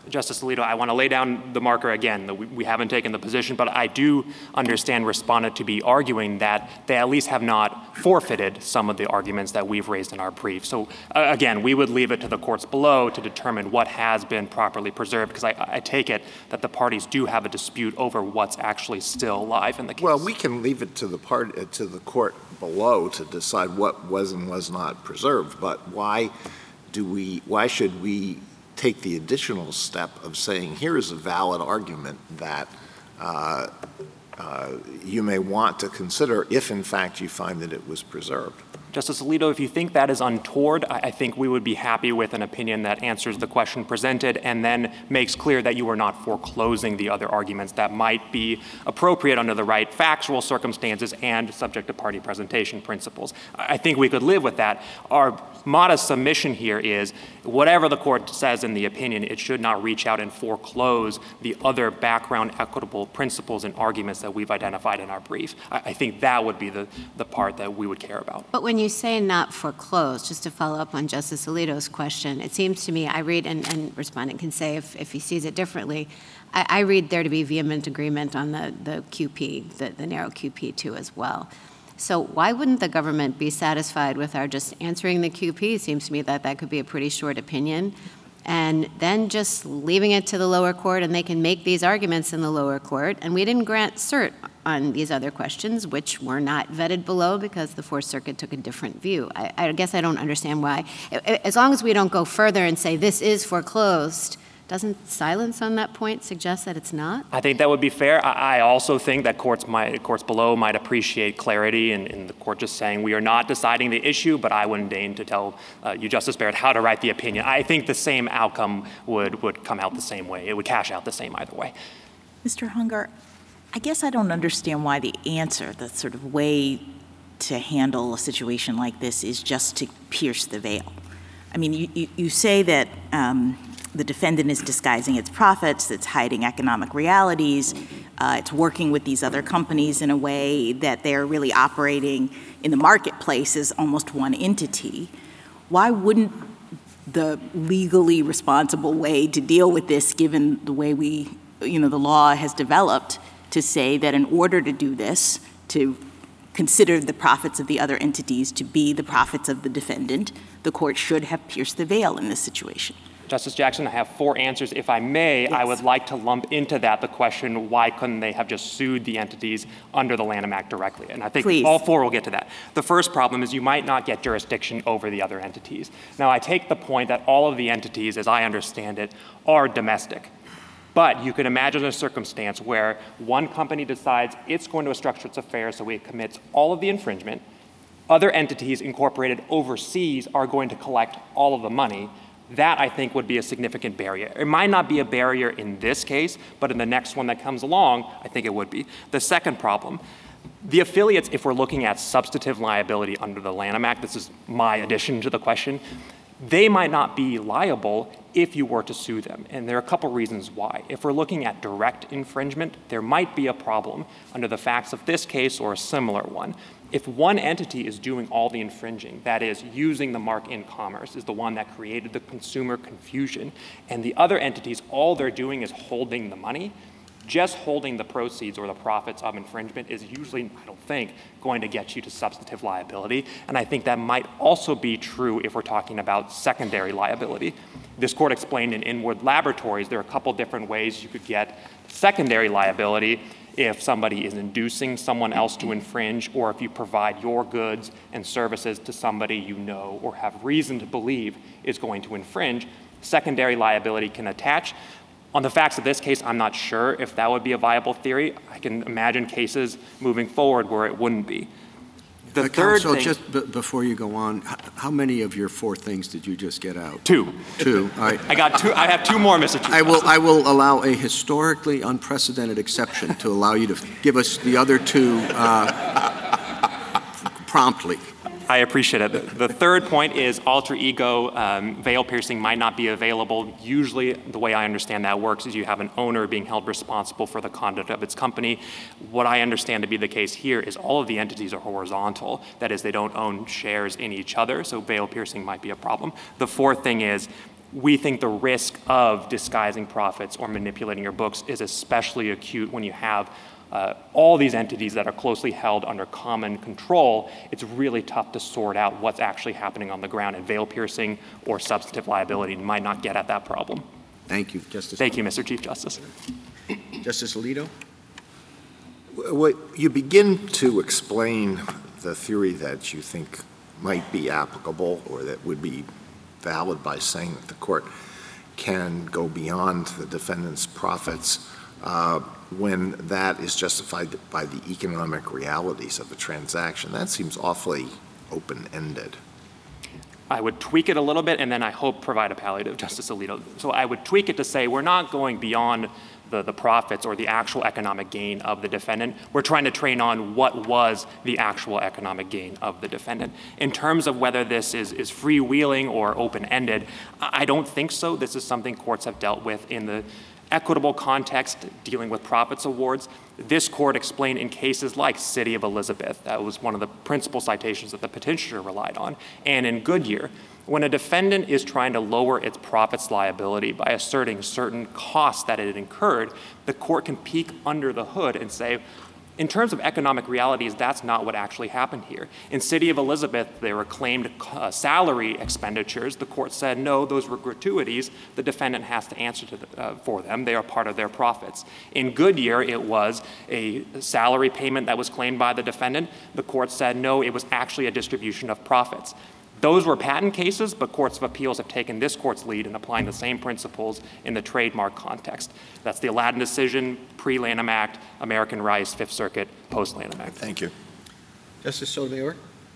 Justice Alito, I want to lay down the marker again. We, we haven't taken the position, but I do understand respondent to be arguing that they at least have not forfeited some of the arguments that we've raised in our brief. So uh, again, we would leave it to the courts below to determine what has been properly preserved, because I, I take it that the parties do have a dispute over what's actually still live in the case. Well, we can leave it to the part uh, to the court below to decide what was and was not preserved, but why do we, why should we take the additional step of saying, here is a valid argument that uh, uh, you may want to consider if, in fact, you find that it was preserved? Justice Alito, if you think that is untoward, I, I think we would be happy with an opinion that answers the question presented and then makes clear that you are not foreclosing the other arguments that might be appropriate under the right factual circumstances and subject to party presentation principles. I, I think we could live with that. Our modest submission here is whatever the court says in the opinion, it should not reach out and foreclose the other background equitable principles and arguments that we've identified in our brief. I, I think that would be the, the part that we would care about. But when you say not foreclosed, just to follow up on Justice Alito's question, it seems to me, I read, and, and respondent can say if, if he sees it differently, I, I read there to be vehement agreement on the, the Q P, the, the narrow Q P too as well. So why wouldn't the government be satisfied with our just answering the Q P? It seems to me that that could be a pretty short opinion. And then just leaving it to the lower court, and they can make these arguments in the lower court. And we didn't grant cert on these other questions, which were not vetted below because the Fourth Circuit took a different view. I, I guess I don't understand why. As long as we don't go further and say this is foreclosed, doesn't silence on that point suggest that it's not? I think that would be fair. I, I also think that courts might, courts below might appreciate clarity in, in the court just saying we are not deciding the issue, but I wouldn't deign to tell uh, you, Justice Barrett, how to write the opinion. I think the same outcome would, would come out the same way. It would cash out the same either way. Mister Hunger, I guess I don't understand why the answer, the sort of way to handle a situation like this is just to pierce the veil. I mean, you, you, you say that um, the defendant is disguising its profits, it's hiding economic realities, uh, it's working with these other companies in a way that they're really operating in the marketplace as almost one entity. Why wouldn't the legally responsible way to deal with this, given the way we, you know, the law has developed, to say that in order to do this, to consider the profits of the other entities to be the profits of the defendant, the court should have pierced the veil in this situation? Justice Jackson, I have four answers. If I may, yes. I would like to lump into that the question, why couldn't they have just sued the entities under the Lanham Act directly? And I think Please. all four will get to that. The first problem is you might not get jurisdiction over the other entities. Now, I take the point that all of the entities, as I understand it, are domestic. But you can imagine a circumstance where one company decides it's going to structure its affairs so it commits all of the infringement. Other entities incorporated overseas are going to collect all of the money. That, I think, would be a significant barrier. It might not be a barrier in this case, but in the next one that comes along, I think it would be. The second problem, the affiliates, if we're looking at substantive liability under the Lanham Act, this is my addition to the question, they might not be liable if you were to sue them. And there are a couple reasons why. If we're looking at direct infringement, there might be a problem under the facts of this case or a similar one. If one entity is doing all the infringing, that is, using the mark in commerce, is the one that created the consumer confusion, and the other entities, all they're doing is holding the money, just holding the proceeds or the profits of infringement is usually, I don't think, going to get you to substantive liability. And I think that might also be true if we're talking about secondary liability. This court explained in Inward Laboratories, there are a couple different ways you could get secondary liability if somebody is inducing someone else to infringe, or if you provide your goods and services to somebody you know or have reason to believe is going to infringe, secondary liability can attach. On the facts of this case, I'm not sure if that would be a viable theory. I can imagine cases moving forward where it wouldn't be. The uh, third Counsel, thing, just b before you go on, how many of your four things did you just get out? Two. Two. All right. I got two. I have two more, Mister Chief I will. I will allow a historically unprecedented exception to allow you to give us the other two uh, promptly. I appreciate it. The third point is alter ego um, veil piercing might not be available. Usually the way I understand that works is you have an owner being held responsible for the conduct of its company. What I understand to be the case here is all of the entities are horizontal. That is, they don't own shares in each other, so veil piercing might be a problem. The fourth thing is We think the risk of disguising profits or manipulating your books is especially acute when you have uh, all these entities that are closely held under common control. It's really tough to sort out what's actually happening on the ground, and veil piercing or substantive liability might not get at that problem. Thank you, Justice. Thank you, Mister Chief Justice. Justice Alito? What you begin to explain the theory that you think might be applicable or that would be valid by saying that the court can go beyond the defendant's profits uh, when that is justified by the economic realities of a transaction. That seems awfully open-ended. I would tweak it a little bit and then I hope provide a palliative, Justice Alito. So I would tweak it to say we're not going beyond the, the profits or the actual economic gain of the defendant. We're trying to train on what was the actual economic gain of the defendant. In terms of whether this is, is freewheeling or open-ended, I don't think so. This is something courts have dealt with in the equitable context dealing with profits awards. This court explained in cases like City of Elizabeth, that was one of the principal citations that the petitioner relied on, and in Goodyear, when a defendant is trying to lower its profits liability by asserting certain costs that it incurred, the court can peek under the hood and say, in terms of economic realities, that's not what actually happened here. In City of Elizabeth, there were claimed uh, salary expenditures. The court said, no, those were gratuities. The defendant has to answer to the, uh, for them. They are part of their profits. In Goodyear, it was a salary payment that was claimed by the defendant. The court said, no, it was actually a distribution of profits. Those were patent cases, but courts of appeals have taken this court's lead in applying the same principles in the trademark context. That's the Aladdin decision, pre-Lanham Act, American Rice, Fifth Circuit, post-Lanham Act. Thank you. Justice Sotomayor?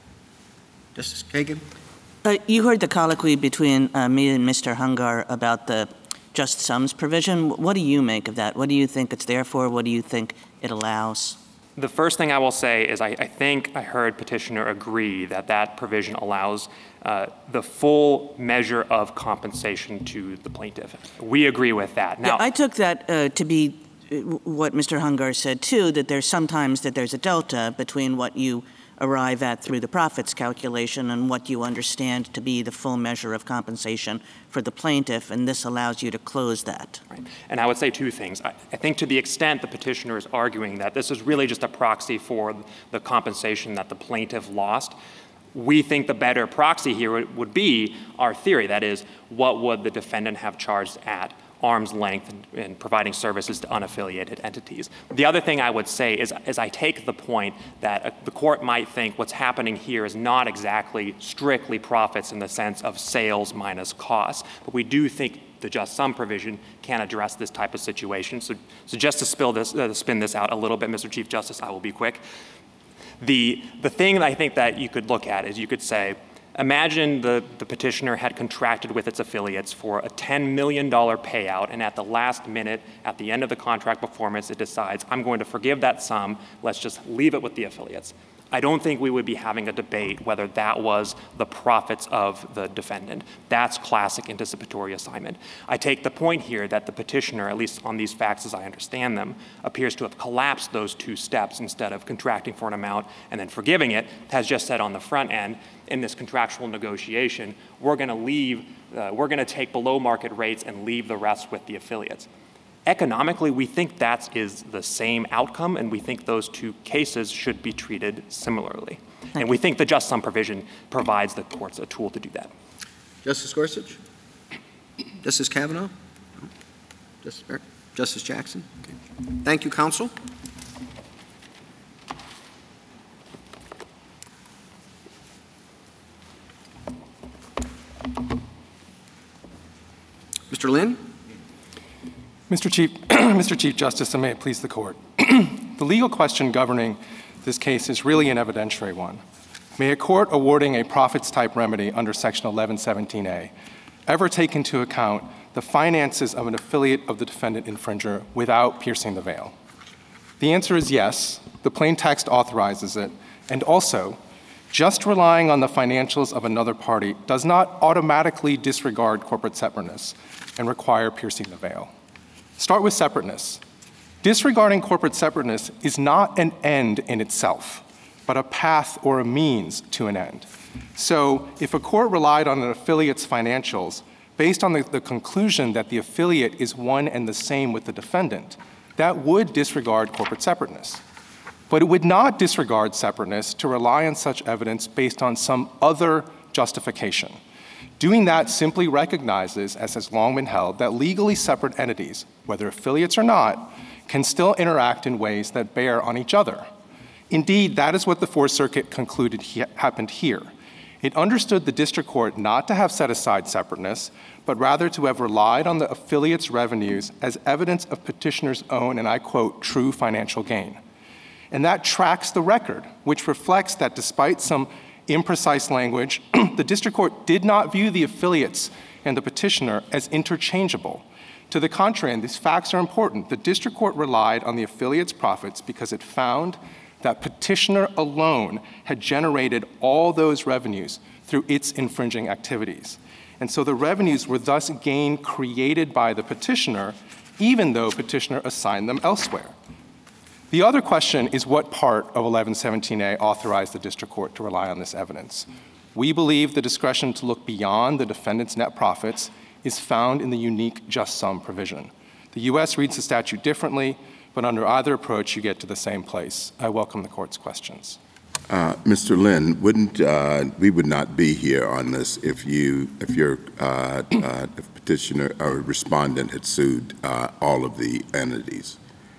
Justice Kagan? Uh, you heard the colloquy between uh, me and Mister Hungar about the just sums provision. What do you make of that? What do you think it's there for? What do you think it allows? The first thing I will say is I, I think I heard petitioner agree that that provision allows uh, the full measure of compensation to the plaintiff. We agree with that. Now, yeah, I took that uh, to be what Mister Hungar said too, that there's sometimes that there's a delta between what you arrive at through the profits calculation and what you understand to be the full measure of compensation for the plaintiff, and this allows you to close that. Right. And I would say two things. I, I think to the extent the petitioner is arguing that this is really just a proxy for the compensation that the plaintiff lost, we think the better proxy here would, would be our theory. That is, what would the defendant have charged at arm's length in, in providing services to unaffiliated entities. The other thing I would say is, is I take the point that uh, the court might think what's happening here is not exactly strictly profits in the sense of sales minus costs, but we do think the just sum provision can address this type of situation. So, so just to spill this, uh, spin this out a little bit, Mister Chief Justice, I will be quick. The, the thing that I think that you could look at is you could say, imagine the, the petitioner had contracted with its affiliates for a ten million dollar payout, and at the last minute, at the end of the contract performance, it decides, I'm going to forgive that sum, let's just leave it with the affiliates. I don't think we would be having a debate whether that was the profits of the defendant. That's classic anticipatory assignment. I take the point here that the petitioner, at least on these facts as I understand them, appears to have collapsed those two steps instead of contracting for an amount and then forgiving it, has just said on the front end, in this contractual negotiation, we're going to leave, uh, we're going to take below market rates and leave the rest with the affiliates. Economically, we think that is the same outcome, and we think those two cases should be treated similarly. Thank and you. We think the just sum provision provides the courts a tool to do that. Justice Gorsuch? Justice Kavanaugh? Justice, Justice Jackson? Okay. Thank you, counsel. Mister Lynn? Mister Chief, Mister Chief Justice, and may it please the court. The legal question governing this case is really an evidentiary one. May a court awarding a profits-type remedy under Section eleven seventeen A ever take into account the finances of an affiliate of the defendant infringer without piercing the veil? The answer is yes. The plain text authorizes it. And also, just relying on the financials of another party does not automatically disregard corporate separateness and require piercing the veil. Start with separateness. Disregarding corporate separateness is not an end in itself, but a path or a means to an end. So if a court relied on an affiliate's financials based on the, the conclusion that the affiliate is one and the same with the defendant, that would disregard corporate separateness. But it would not disregard separateness to rely on such evidence based on some other justification. Doing that simply recognizes, as has long been held, that legally separate entities, whether affiliates or not, can still interact in ways that bear on each other. Indeed, that is what the Fourth Circuit concluded he happened here. It understood the district court not to have set aside separateness, but rather to have relied on the affiliate's revenues as evidence of petitioner's own, and I quote, true financial gain. And that tracks the record, which reflects that despite some imprecise language, the district court did not view the affiliates and the petitioner as interchangeable. To the contrary, and these facts are important, the district court relied on the affiliate's profits because it found that petitioner alone had generated all those revenues through its infringing activities. And so the revenues were thus gain created by the petitioner, even though petitioner assigned them elsewhere. The other question is what part of eleven seventeen A authorized the district court to rely on this evidence. We believe the discretion to look beyond the defendant's net profits is found in the unique just sum provision. The U S reads the statute differently, but under either approach you get to the same place. I welcome the court's questions. Uh, Mister Lynn, wouldn't uh, we would not be here on this if you if your uh, uh, if petitioner or respondent had sued uh, all of the entities?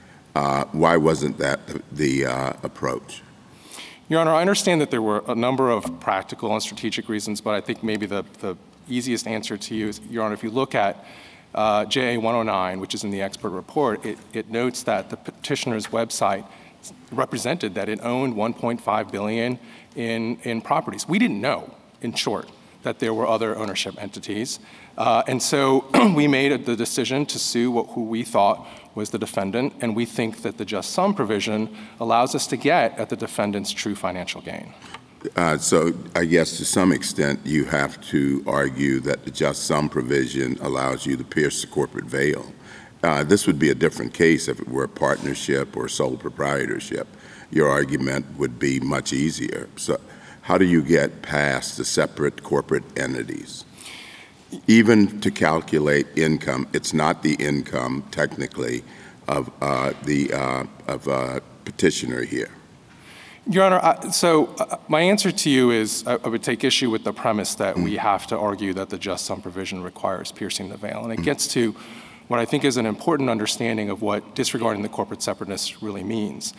Uh, why wasn't that the, the uh, approach? Your Honor, I understand that there were a number of practical and strategic reasons, but I think maybe the, the easiest answer to you is, Your Honor, if you look at uh, J A one oh nine, which is in the expert report, it, it notes that the petitioner's website represented that it owned one point five billion dollars in, in properties. We didn't know, in short, that there were other ownership entities. Uh, and so we made the decision to sue what, who we thought was the defendant, and we think that the just sum provision allows us to get at the defendant's true financial gain. Uh, so I guess to some extent you have to argue that the just sum provision allows you to pierce the corporate veil. Uh, this would be a different case if it were a partnership or sole proprietorship. Your argument would be much easier. So how do you get past the separate corporate entities? Even to calculate income, it's not the income technically of uh, the uh, of uh, petitioner here. Your Honor, I, so uh, my answer to you is I, I would take issue with the premise that we have to argue that the just sum provision requires piercing the veil. And it gets to what I think is an important understanding of what disregarding the corporate separateness really means.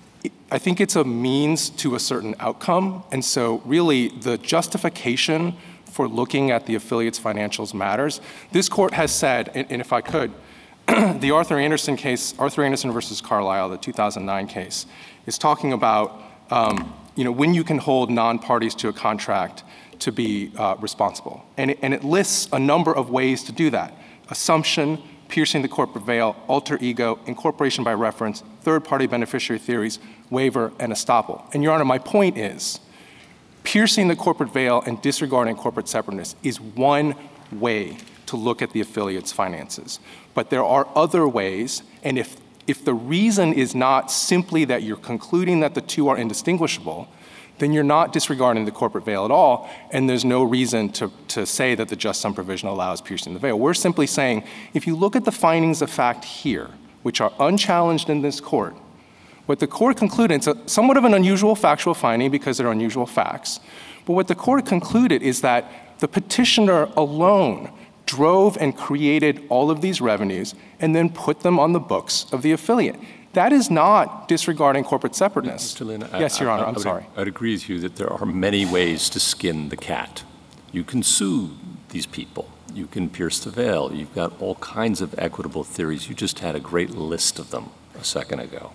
I think it's a means to a certain outcome. And so really the justification for looking at the affiliate's financials matters. This court has said, and, and if I could, the Arthur Anderson case, Arthur Anderson versus Carlisle, the two thousand nine case, is talking about um, you know, when you can hold non-parties to a contract to be uh, responsible. And it, and it lists a number of ways to do that. Assumption, piercing the corporate veil, alter ego, incorporation by reference, third-party beneficiary theories, waiver, and estoppel. And Your Honor, my point is, piercing the corporate veil and disregarding corporate separateness is one way to look at the affiliate's finances. But there are other ways, and if, if the reason is not simply that you're concluding that the two are indistinguishable, then you're not disregarding the corporate veil at all, and there's no reason to, to say that the just sum provision allows piercing the veil. We're simply saying, if you look at the findings of fact here, which are unchallenged in this court, what the court concluded, it's a, somewhat of an unusual factual finding because they're unusual facts, but what the court concluded is that the petitioner alone drove and created all of these revenues and then put them on the books of the affiliate. That is not disregarding corporate separateness. Mister Lynn, yes, Your Honor, I, I, I'm I would, sorry. I'd agree with you that there are many ways to skin the cat. You can sue these people. You can pierce the veil. You've got all kinds of equitable theories. You just had a great list of them a second ago.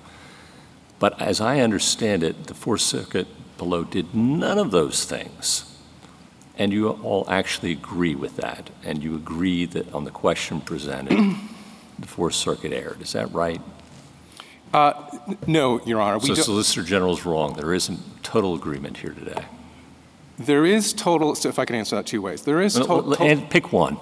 But as I understand it, the Fourth Circuit below did none of those things. And you all actually agree with that. And you agree that on the question presented, the Fourth Circuit erred. Is that right? Uh, no, Your Honor. So Solicitor General's wrong. There isn't total agreement here today. There is total, so if I can answer that two ways. There is total. And pick one.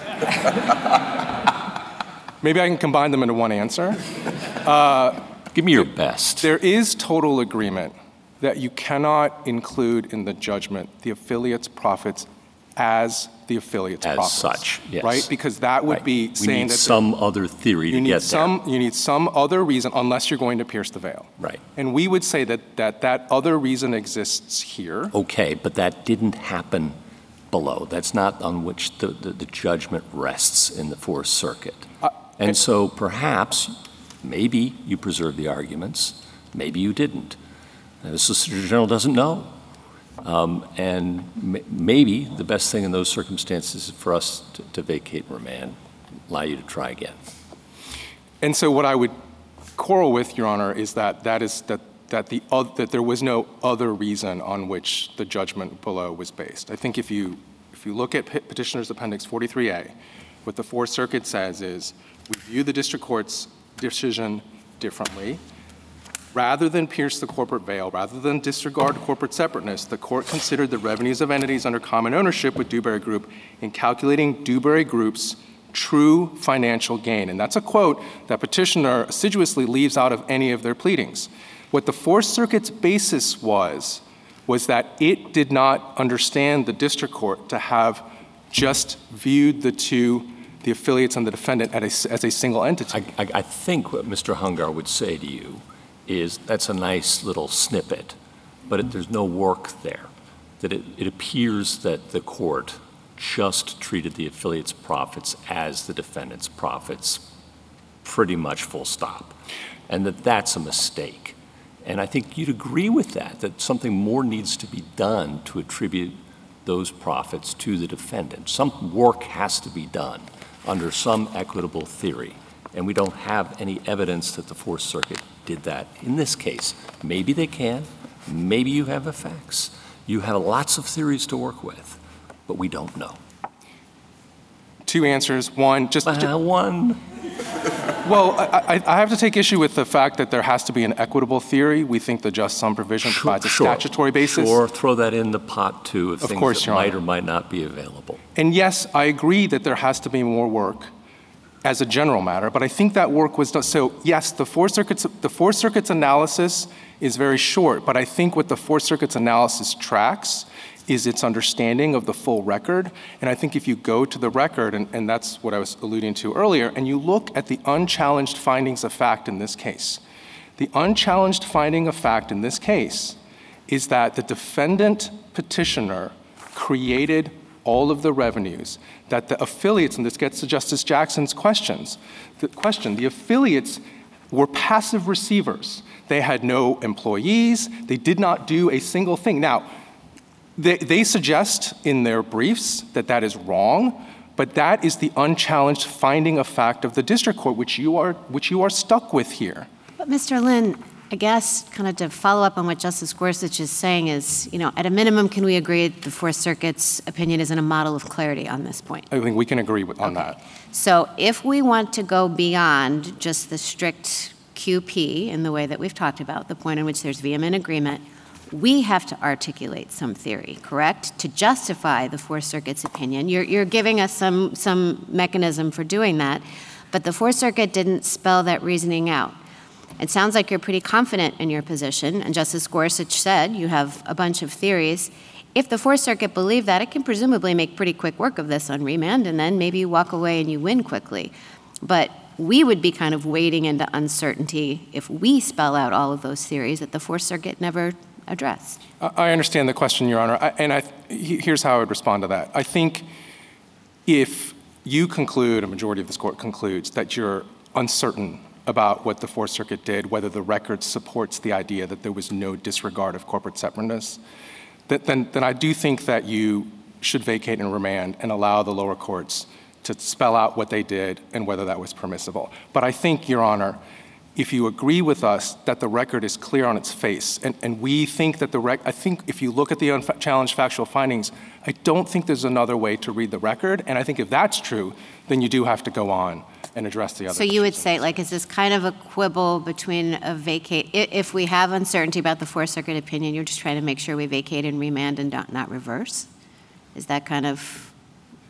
Maybe I can combine them into one answer. Uh, Give me your best. There is total agreement that you cannot include in the judgment the affiliate's profits as the affiliate's As profits. such, yes. Right? Because that would Right. be We saying need that some other theory you to need get some, You need some other reason, unless you're going to pierce the veil. Right. And we would say that that, that other reason exists here. Okay, but that didn't happen below. That's not on which the, the, the judgment rests in the Fourth Circuit. Uh, and so perhaps, maybe you preserved the arguments, maybe you didn't. Now, the Solicitor General doesn't know. Um, and m- maybe the best thing in those circumstances is for us to, to vacate and remand, allow you to try again. And so what I would quarrel with, Your Honor, is that that is that that the uh, that there was no other reason on which the judgment below was based. I think if you if you look at Petitioner's Appendix forty-three A, what the Fourth Circuit says is we view the district court's decision differently. Rather than pierce the corporate veil, rather than disregard corporate separateness, the court considered the revenues of entities under common ownership with Dewberry Group in calculating Dewberry Group's true financial gain. And that's a quote that Petitioner assiduously leaves out of any of their pleadings. What the Fourth Circuit's basis was, was that it did not understand the district court to have just viewed the two, the affiliates and the defendant, as a, as a single entity. I, I, I think what Mister Hungar would say to you is that's a nice little snippet, but it, there's no work there. That it, it appears that the court just treated the affiliate's profits as the defendant's profits, pretty much full stop, and that that's a mistake. And I think you'd agree with that, that something more needs to be done to attribute those profits to the defendant. Some work has to be done under some equitable theory, and we don't have any evidence that the Fourth Circuit did that in this case. Maybe they can. Maybe you have the facts. You have lots of theories to work with, but we don't know. Two answers. One, just... Uh, one. Well, I, I have to take issue with the fact that there has to be an equitable theory. We think the just sum provision Sure, provides a sure. statutory basis. Sure, throw that in the pot, too, of, Of things course, that Your might Honor. or might not be available. And yes, I agree that there has to be more work as a general matter, but I think that work was done. So yes, the Fourth Circuit's, the Fourth Circuit's analysis is very short, but I think what the Fourth Circuit's analysis tracks is its understanding of the full record. And I think if you go to the record, and, and that's what I was alluding to earlier, and you look at the unchallenged findings of fact in this case, the unchallenged finding of fact in this case is that the defendant petitioner created all of the revenues, that the affiliates, and this gets to Justice Jackson's questions, the question, the affiliates were passive receivers. They had no employees. They did not do a single thing. Now, they, they suggest in their briefs that that is wrong, but that is the unchallenged finding of fact of the district court, which you are, which you are stuck with here. But Mister Lynn, I guess kind of to follow up on what Justice Gorsuch is saying is, you know, at a minimum, can we agree the Fourth Circuit's opinion isn't a model of clarity on this point? I think we can agree with, on that. So if we want to go beyond just the strict Q P in the way that we've talked about, the point in which there's vehement agreement, we have to articulate some theory, correct, to justify the Fourth Circuit's opinion. You're, you're giving us some, some mechanism for doing that, but the Fourth Circuit didn't spell that reasoning out. It sounds like you're pretty confident in your position, and Justice Gorsuch said you have a bunch of theories. If the Fourth Circuit believed that, it can presumably make pretty quick work of this on remand, and then maybe you walk away and you win quickly. But we would be kind of wading into uncertainty if we spell out all of those theories that the Fourth Circuit never addressed. I understand the question, Your Honor, I, and I, here's how I would respond to that. I think if you conclude, a majority of this court concludes, that you're uncertain about what the Fourth Circuit did, whether the record supports the idea that there was no disregard of corporate separateness, that, then, then I do think that you should vacate and remand and allow the lower courts to spell out what they did and whether that was permissible. But I think, Your Honor, if you agree with us that the record is clear on its face, and, and we think that the rec I think if you look at the unchallenged factual findings, I don't think there's another way to read the record, and I think if that's true, then you do have to go on and address the other. So you would say, like, is this kind of a quibble between a vacate, if we have uncertainty about the Fourth Circuit opinion, you're just trying to make sure we vacate and remand and not, not reverse? Is that kind of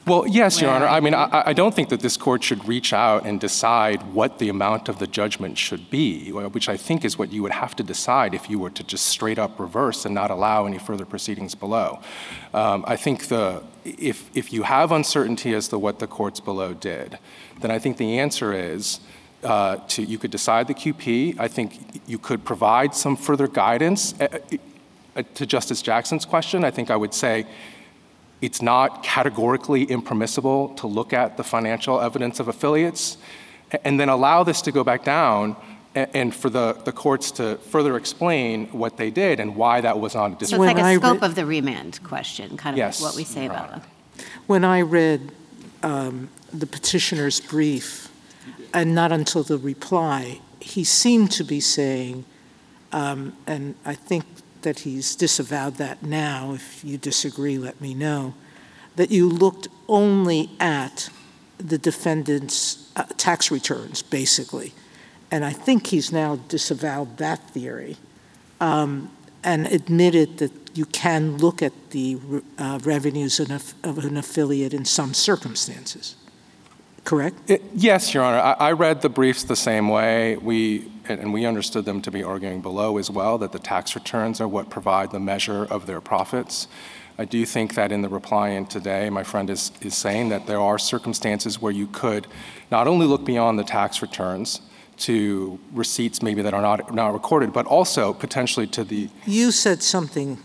Well, yes, Your Where- Honor. I mean, I, I don't think that this court should reach out and decide what the amount of the judgment should be, which I think is what you would have to decide if you were to just straight up reverse and not allow any further proceedings below. Um, I think the if if you have uncertainty as to what the courts below did, then I think the answer is uh, to you could decide the Q P. I think you could provide some further guidance uh, uh, to Justice Jackson's question. I think I would say, it's not categorically impermissible to look at the financial evidence of affiliates and then allow this to go back down and for the, the courts to further explain what they did and why that was on a So it's discipline. like a scope of the remand question, kind of Yes, what we say about them. When I read um, the petitioner's brief, and not until the reply, he seemed to be saying, um, and I think that he's disavowed that now. If you disagree, let me know, that you looked only at the defendant's uh, tax returns, basically. And I think he's now disavowed that theory um, and admitted that you can look at the uh, revenues of, of an affiliate in some circumstances. Correct? It, yes, Your Honor. I, I read the briefs the same way. We and, and we understood them to be arguing below as well, that the tax returns are what provide the measure of their profits. I do think that in the reply in today, my friend is, is saying that there are circumstances where you could not only look beyond the tax returns to receipts maybe that are not, not recorded, but also potentially to the... You said something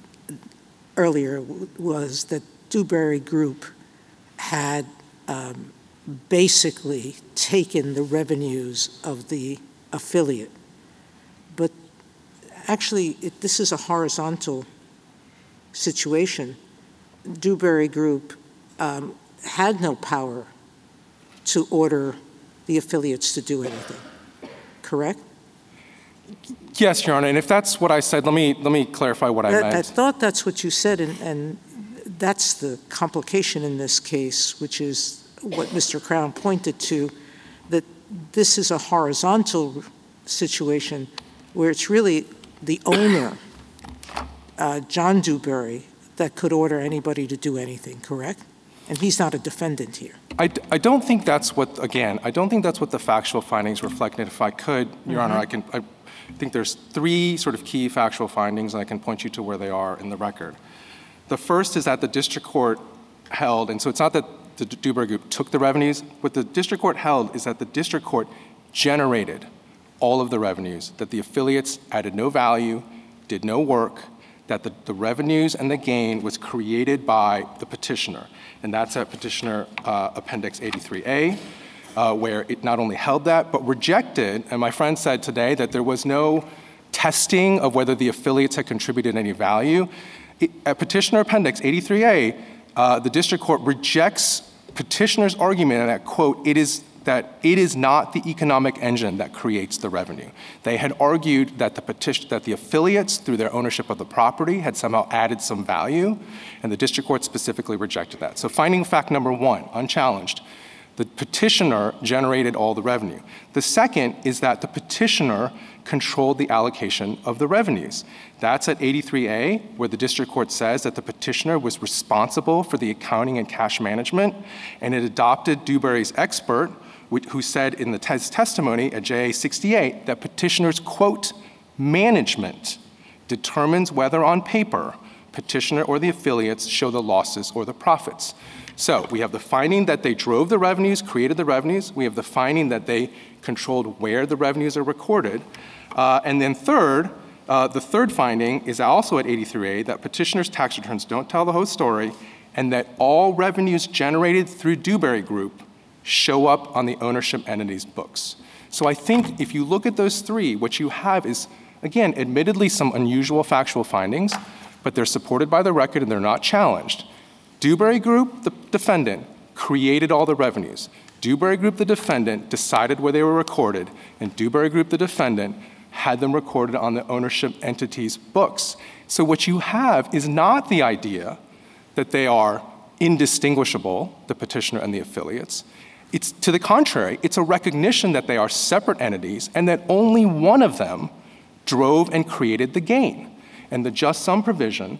earlier was that Dewberry Group had um, basically taken the revenues of the affiliate. But actually, it, this is a horizontal situation. Dewberry Group um, had no power to order the affiliates to do anything, correct? Yes, Your Honor, and if that's what I said, let me, let me clarify what I I, meant. I thought that's what you said, and, and that's the complication in this case, which is what Mister Crown pointed to, that this is a horizontal situation where it's really the owner, uh, John Dewberry, that could order anybody to do anything, correct? And he's not a defendant here. I, I don't think that's what, again, I don't think that's what the factual findings reflected. If I could, Your Mhm. Honor, I can, I think there's three sort of key factual findings, and I can point you to where they are in the record. The first is that the district court held, and so it's not that the Dewberry Group took the revenues. What the district court held is that the district court generated all of the revenues, that the affiliates added no value, did no work, that the, the revenues and the gain was created by the petitioner. And that's at Petitioner uh, Appendix eighty-three A, uh, where it not only held that, but rejected, and my friend said today that there was no testing of whether the affiliates had contributed any value. It, at Petitioner Appendix eighty-three A, uh, the district court rejects petitioner's argument that, quote, it is that it is not the economic engine that creates the revenue. They had argued that the petition, that the affiliates, through their ownership of the property, had somehow added some value, and the district court specifically rejected that. So finding fact number one, unchallenged, the petitioner generated all the revenue. The second is that the petitioner controlled the allocation of the revenues. That's at eighty-three A, where the district court says that the petitioner was responsible for the accounting and cash management, and it adopted Dewberry's expert, who said in the tes- testimony at J A sixty-eight that petitioner's, quote, management determines whether on paper petitioner or the affiliates show the losses or the profits. So we have the finding that they drove the revenues, created the revenues. We have the finding that they controlled where the revenues are recorded. Uh, and then third, uh, the third finding is also at eighty-three A, that petitioner's tax returns don't tell the whole story, and that all revenues generated through Dewberry Group show up on the ownership entity's books. So I think if you look at those three, what you have is, again, admittedly some unusual factual findings, but they're supported by the record and they're not challenged. Dewberry Group, the defendant, created all the revenues. Dewberry Group, the defendant, decided where they were recorded, and Dewberry Group, the defendant, had them recorded on the ownership entity's books. So what you have is not the idea that they are indistinguishable, the petitioner and the affiliates. It's to the contrary, it's a recognition that they are separate entities and that only one of them drove and created the gain. And the just sum provision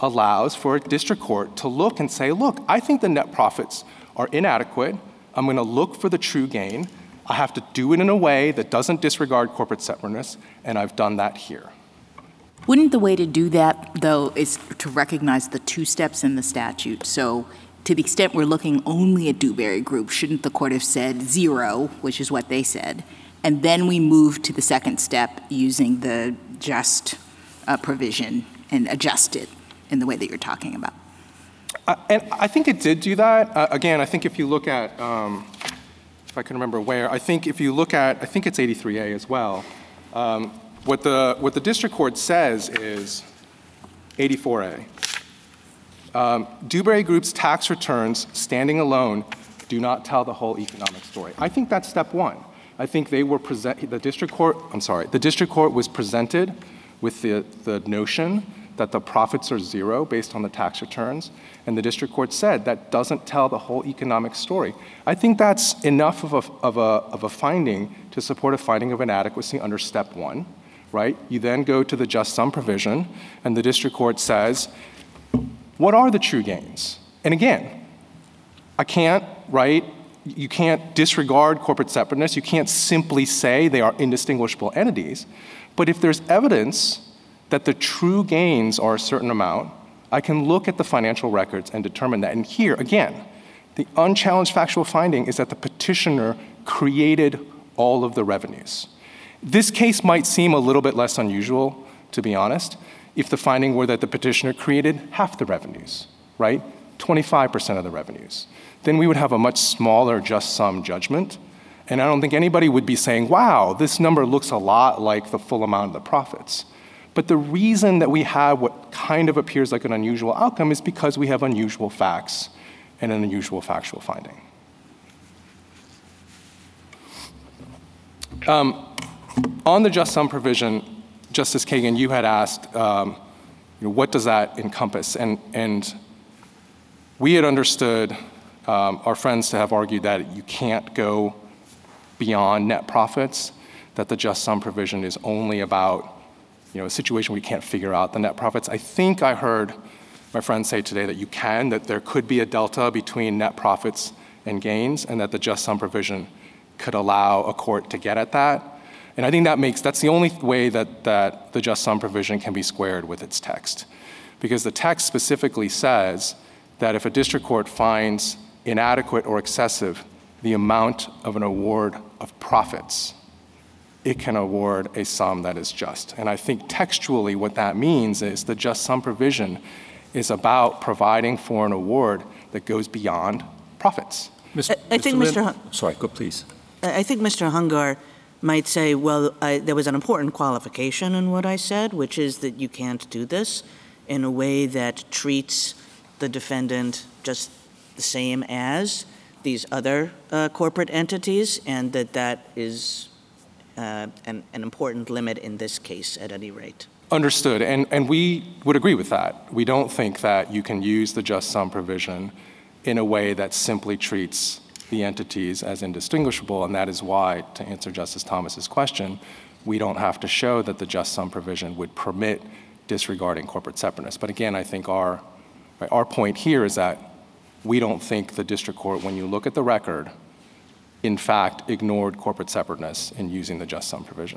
allows for a district court to look and say, look, I think the net profits are inadequate. I'm going to look for the true gain. I have to do it in a way that doesn't disregard corporate separateness, and I've done that here. Wouldn't the way to do that, though, is to recognize the two steps in the statute? So to the extent we're looking only at Dewberry Group, shouldn't the court have said zero, which is what they said, and then we move to the second step using the just uh, provision and adjust it in the way that you're talking about? Uh, and I think it did do that. Uh, again, I think if you look at, um, if I can remember where, I think if you look at, I think it's eighty-three A as well. Um, what the what the district court says is eighty-four A. Um, Dewberry Group's tax returns, standing alone, do not tell the whole economic story. I think that's step one. I think they were present. The district court. I'm sorry. The district court was presented with the the notion that the profits are zero based on the tax returns, and the district court said that doesn't tell the whole economic story. I think that's enough of a, of a, of a finding to support a finding of inadequacy under step one, right? You then go to the just sum provision, and the district court says, what are the true gains? And again, I can't, right? You can't disregard corporate separateness. You can't simply say they are indistinguishable entities. But if there's evidence that the true gains are a certain amount, I can look at the financial records and determine that. And here, again, the unchallenged factual finding is that the petitioner created all of the revenues. This case might seem a little bit less unusual, to be honest, if the finding were that the petitioner created half the revenues, right? twenty-five percent of the revenues. Then we would have a much smaller just sum judgment. And I don't think anybody would be saying, wow, this number looks a lot like the full amount of the profits. But the reason that we have what kind of appears like an unusual outcome is because we have unusual facts and an unusual factual finding. Um, on the just sum provision, Justice Kagan, you had asked, um, you know, what does that encompass? And, and we had understood um, our friends to have argued that you can't go beyond net profits, that the just sum provision is only about you know, a situation where you can't figure out the net profits. I think I heard my friend say today that you can, that there could be a delta between net profits and gains, and that the just sum provision could allow a court to get at that. And I think that makes, that's the only way that, that the just sum provision can be squared with its text. Because the text specifically says that if a district court finds inadequate or excessive the amount of an award of profits, it can award a sum that is just. And I think textually what that means is the just sum provision is about providing for an award that goes beyond profits. I, I think Mister Hun- Sorry, go please. I think Mister Hungar might say, well, I, there was an important qualification in what I said, which is that you can't do this in a way that treats the defendant just the same as these other uh, corporate entities, and that that is Uh, an, an important limit in this case, at any rate. Understood, and, and we would agree with that. We don't think that you can use the just sum provision in a way that simply treats the entities as indistinguishable, and that is why, to answer Justice Thomas's question, we don't have to show that the just sum provision would permit disregarding corporate separateness. But again, I think our, right, our point here is that we don't think the district court, when you look at the record, in fact, ignored corporate separateness in using the just sum provision.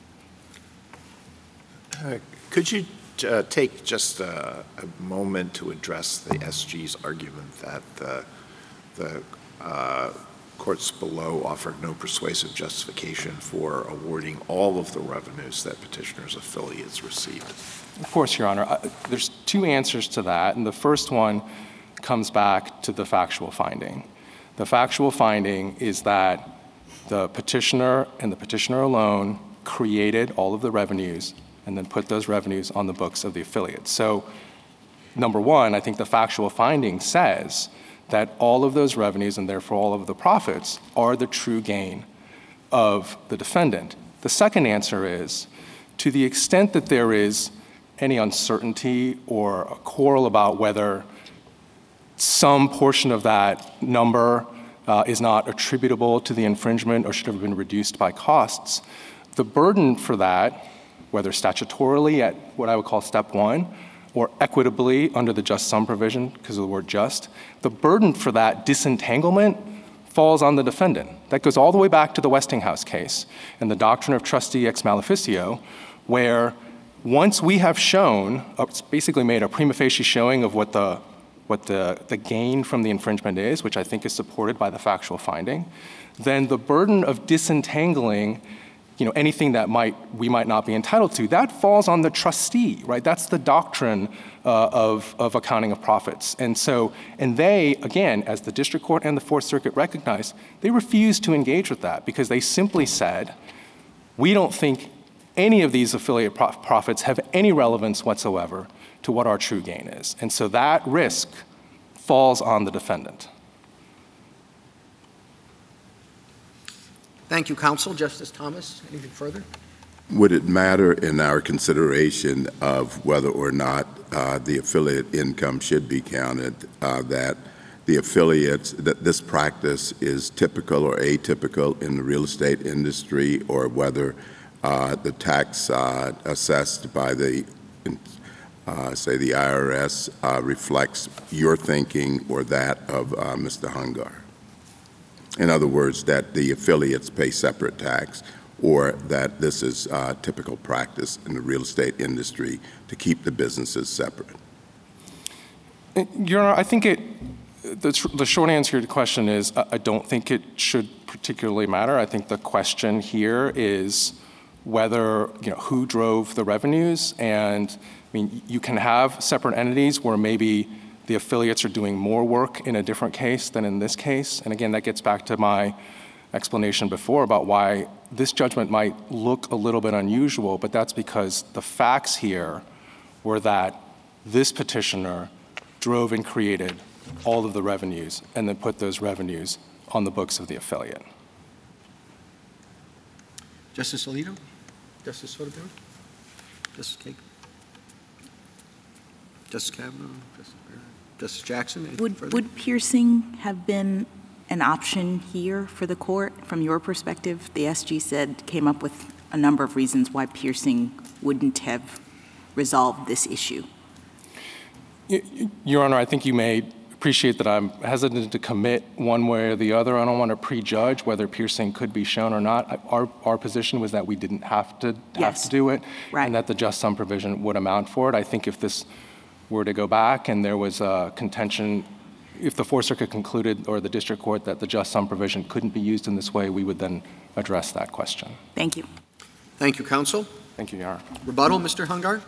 Uh, could you uh, take just a, a moment to address the S G's argument that the, the uh, courts below offered no persuasive justification for awarding all of the revenues that petitioners' affiliates received? Of course, Your Honor. Uh, there's two answers to that, and the first one comes back to the factual finding. The factual finding is that the petitioner and the petitioner alone created all of the revenues and then put those revenues on the books of the affiliates. So, number one, I think the factual finding says that all of those revenues and therefore all of the profits are the true gain of the defendant. The second answer is, to the extent that there is any uncertainty or a quarrel about whether some portion of that number uh, is not attributable to the infringement or should have been reduced by costs, the burden for that, whether statutorily at what I would call step one or equitably under the just sum provision because of the word just, the burden for that disentanglement falls on the defendant. That goes all the way back to the Westinghouse case and the doctrine of trustee ex maleficio, where once we have shown, it's basically made a prima facie showing of what the what the, the gain from the infringement is, which I think is supported by the factual finding, then the burden of disentangling you know, anything that might we might not be entitled to, that falls on the trustee, right? That's the doctrine uh, of, of accounting of profits. And so, and they, again, as the district court and the Fourth Circuit recognized, they refused to engage with that because they simply said, we don't think any of these affiliate prof- profits have any relevance whatsoever to what our true gain is. And so that risk falls on the defendant. Thank you, counsel. Justice Thomas, anything further? Would it matter in our consideration of whether or not uh, the affiliate income should be counted uh, that the affiliates, that this practice is typical or atypical in the real estate industry, or whether uh, the tax uh, assessed by the Uh, say the I R S uh, reflects your thinking or that of uh, Mister Hungar? In other words, that the affiliates pay separate tax, or that this is uh, typical practice in the real estate industry to keep the businesses separate? Your Honor, I think it, the, the short answer to your question is I don't think it should particularly matter. I think the question here is whether, you know, who drove the revenues. And I mean, you can have separate entities where maybe the affiliates are doing more work in a different case than in this case. And again, that gets back to my explanation before about why this judgment might look a little bit unusual, but that's because the facts here were that this petitioner drove and created all of the revenues and then put those revenues on the books of the affiliate. Justice Alito? Justice Sotomayor? Justice Kagan? Justice Kavanaugh? Justice, Justice Jackson? anything Would, further? would piercing have been an option here for the court? From your perspective, the S G said, came up with a number of reasons why piercing wouldn't have resolved this issue. Your Honor, I think you may appreciate that I'm hesitant to commit one way or the other. I don't want to prejudge whether piercing could be shown or not. Our, our position was that we didn't have to have Yes. to do it, Right. and that the just sum provision would amount for it. I think if this were to go back and there was a contention, if the Fourth Circuit concluded or the district court that the just sum provision couldn't be used in this way, we would then address that question. Thank you. Thank you, counsel. Thank you, Your Honor. Rebuttal, Mister Hungar?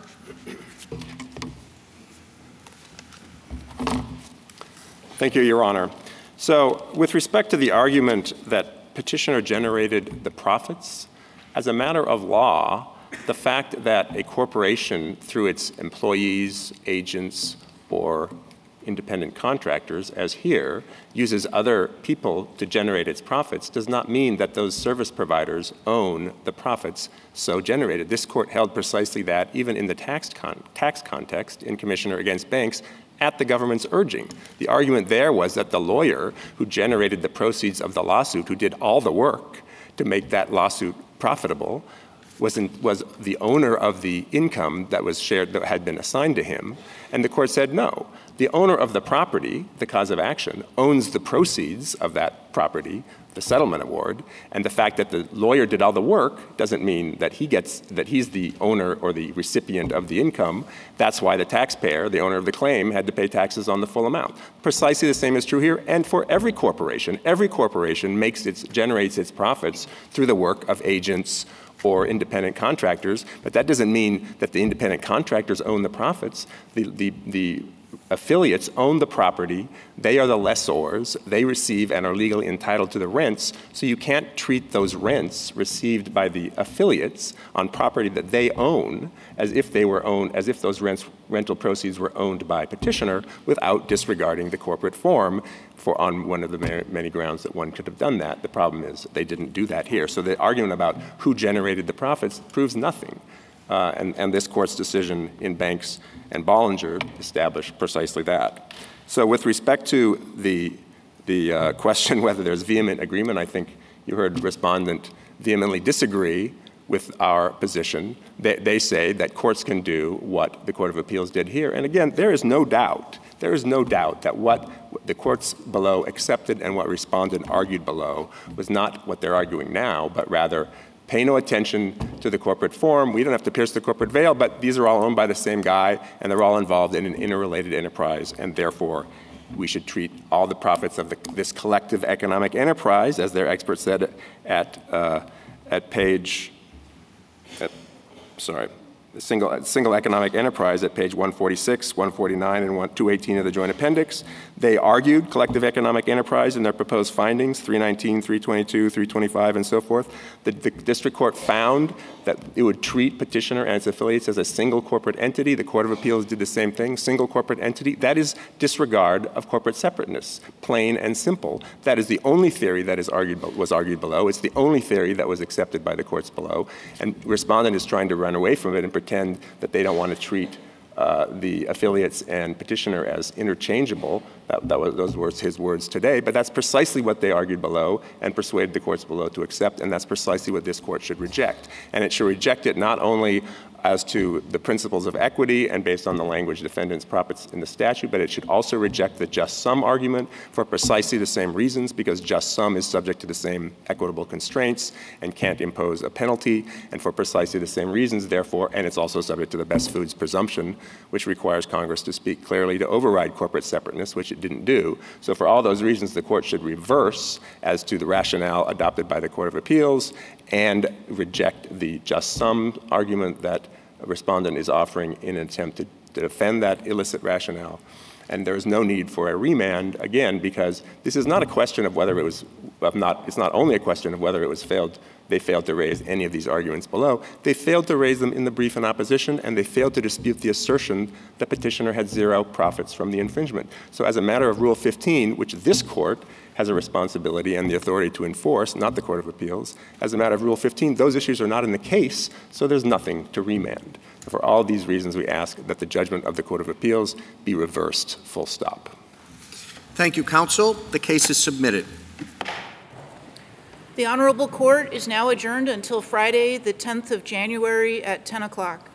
Thank you, Your Honor. So with respect to the argument that petitioner generated the profits, as a matter of law, the fact that a corporation, through its employees, agents, or independent contractors, as here, uses other people to generate its profits does not mean that those service providers own the profits so generated. This court held precisely that, even in the tax, con- tax context in Commissioner Against Banks, at the government's urging. The argument there was that the lawyer who generated the proceeds of the lawsuit, who did all the work to make that lawsuit profitable, was, in, was the owner of the income that was shared, that had been assigned to him. And the court said, no, the owner of the property, the cause of action, owns the proceeds of that property, the settlement award, and the fact that the lawyer did all the work doesn't mean that he gets, that he's the owner or the recipient of the income. That's why the taxpayer, the owner of the claim, had to pay taxes on the full amount. Precisely the same is true here, and for every corporation. Every corporation makes its, generates its profits through the work of agents or independent contractors, but that doesn't mean that the independent contractors own the profits. The, the, the affiliates own the property. They are the lessors. They receive and are legally entitled to the rents, so you can't treat those rents received by the affiliates on property that they own as if they were owned, as if those rents, rental proceeds were owned by petitioner without disregarding the corporate form for on one of the many grounds that one could have done that. The problem is they didn't do that here. So the argument about who generated the profits proves nothing. Uh, and, and this court's decision in Banks and Bollinger established precisely that. So with respect to the, the uh, question whether there's vehement agreement, I think you heard respondent vehemently disagree with our position. They, they say that courts can do what the Court of Appeals did here. And again, there is no doubt, there is no doubt that what the courts below accepted and what respondent argued below was not what they're arguing now, but rather pay no attention to the corporate form. We don't have to pierce the corporate veil, but these are all owned by the same guy, and they're all involved in an interrelated enterprise, and therefore we should treat all the profits of the, this collective economic enterprise, as their expert said at, uh, at page, at, sorry, the single, single economic enterprise at page one forty-six, one forty-nine, and two eighteen of the Joint Appendix. They argued collective economic enterprise in their proposed findings, three nineteen, three twenty-two, three twenty-five, and so forth. The, the district court found that it would treat petitioner and its affiliates as a single corporate entity. The Court of Appeals did the same thing, single corporate entity. That is disregard of corporate separateness, plain and simple. That is the only theory that is argued, was argued below. It's the only theory that was accepted by the courts below. And respondent is trying to run away from it and pretend that they don't want to treat uh, the affiliates and petitioner as interchangeable. That, that was, those were his words today. But that's precisely what they argued below and persuaded the courts below to accept, and that's precisely what this court should reject. And it should reject it not only as to the principles of equity and based on the language defendants profits in the statute, but it should also reject the just sum argument for precisely the same reasons, because just sum is subject to the same equitable constraints and can't impose a penalty, and for precisely the same reasons, therefore, and it's also subject to the best foods presumption, which requires Congress to speak clearly to override corporate separateness, which it didn't do. So for all those reasons, the court should reverse as to the rationale adopted by the Court of Appeals and reject the just sum argument that a respondent is offering in an attempt to, to defend that illicit rationale. And there is no need for a remand, again, because this is not a question of whether it was, of not, it's not only a question of whether it was failed, they failed to raise any of these arguments below. They failed to raise them in the brief in opposition, and they failed to dispute the assertion that petitioner had zero profits from the infringement. So as a matter of Rule fifteen, which this court has a responsibility and the authority to enforce, not the Court of Appeals, as a matter of Rule fifteen, those issues are not in the case, so there's nothing to remand. For all these reasons, we ask that the judgment of the Court of Appeals be reversed, full stop. Thank you, counsel. The case is submitted. The Honorable Court is now adjourned until Friday, the tenth of January at ten o'clock.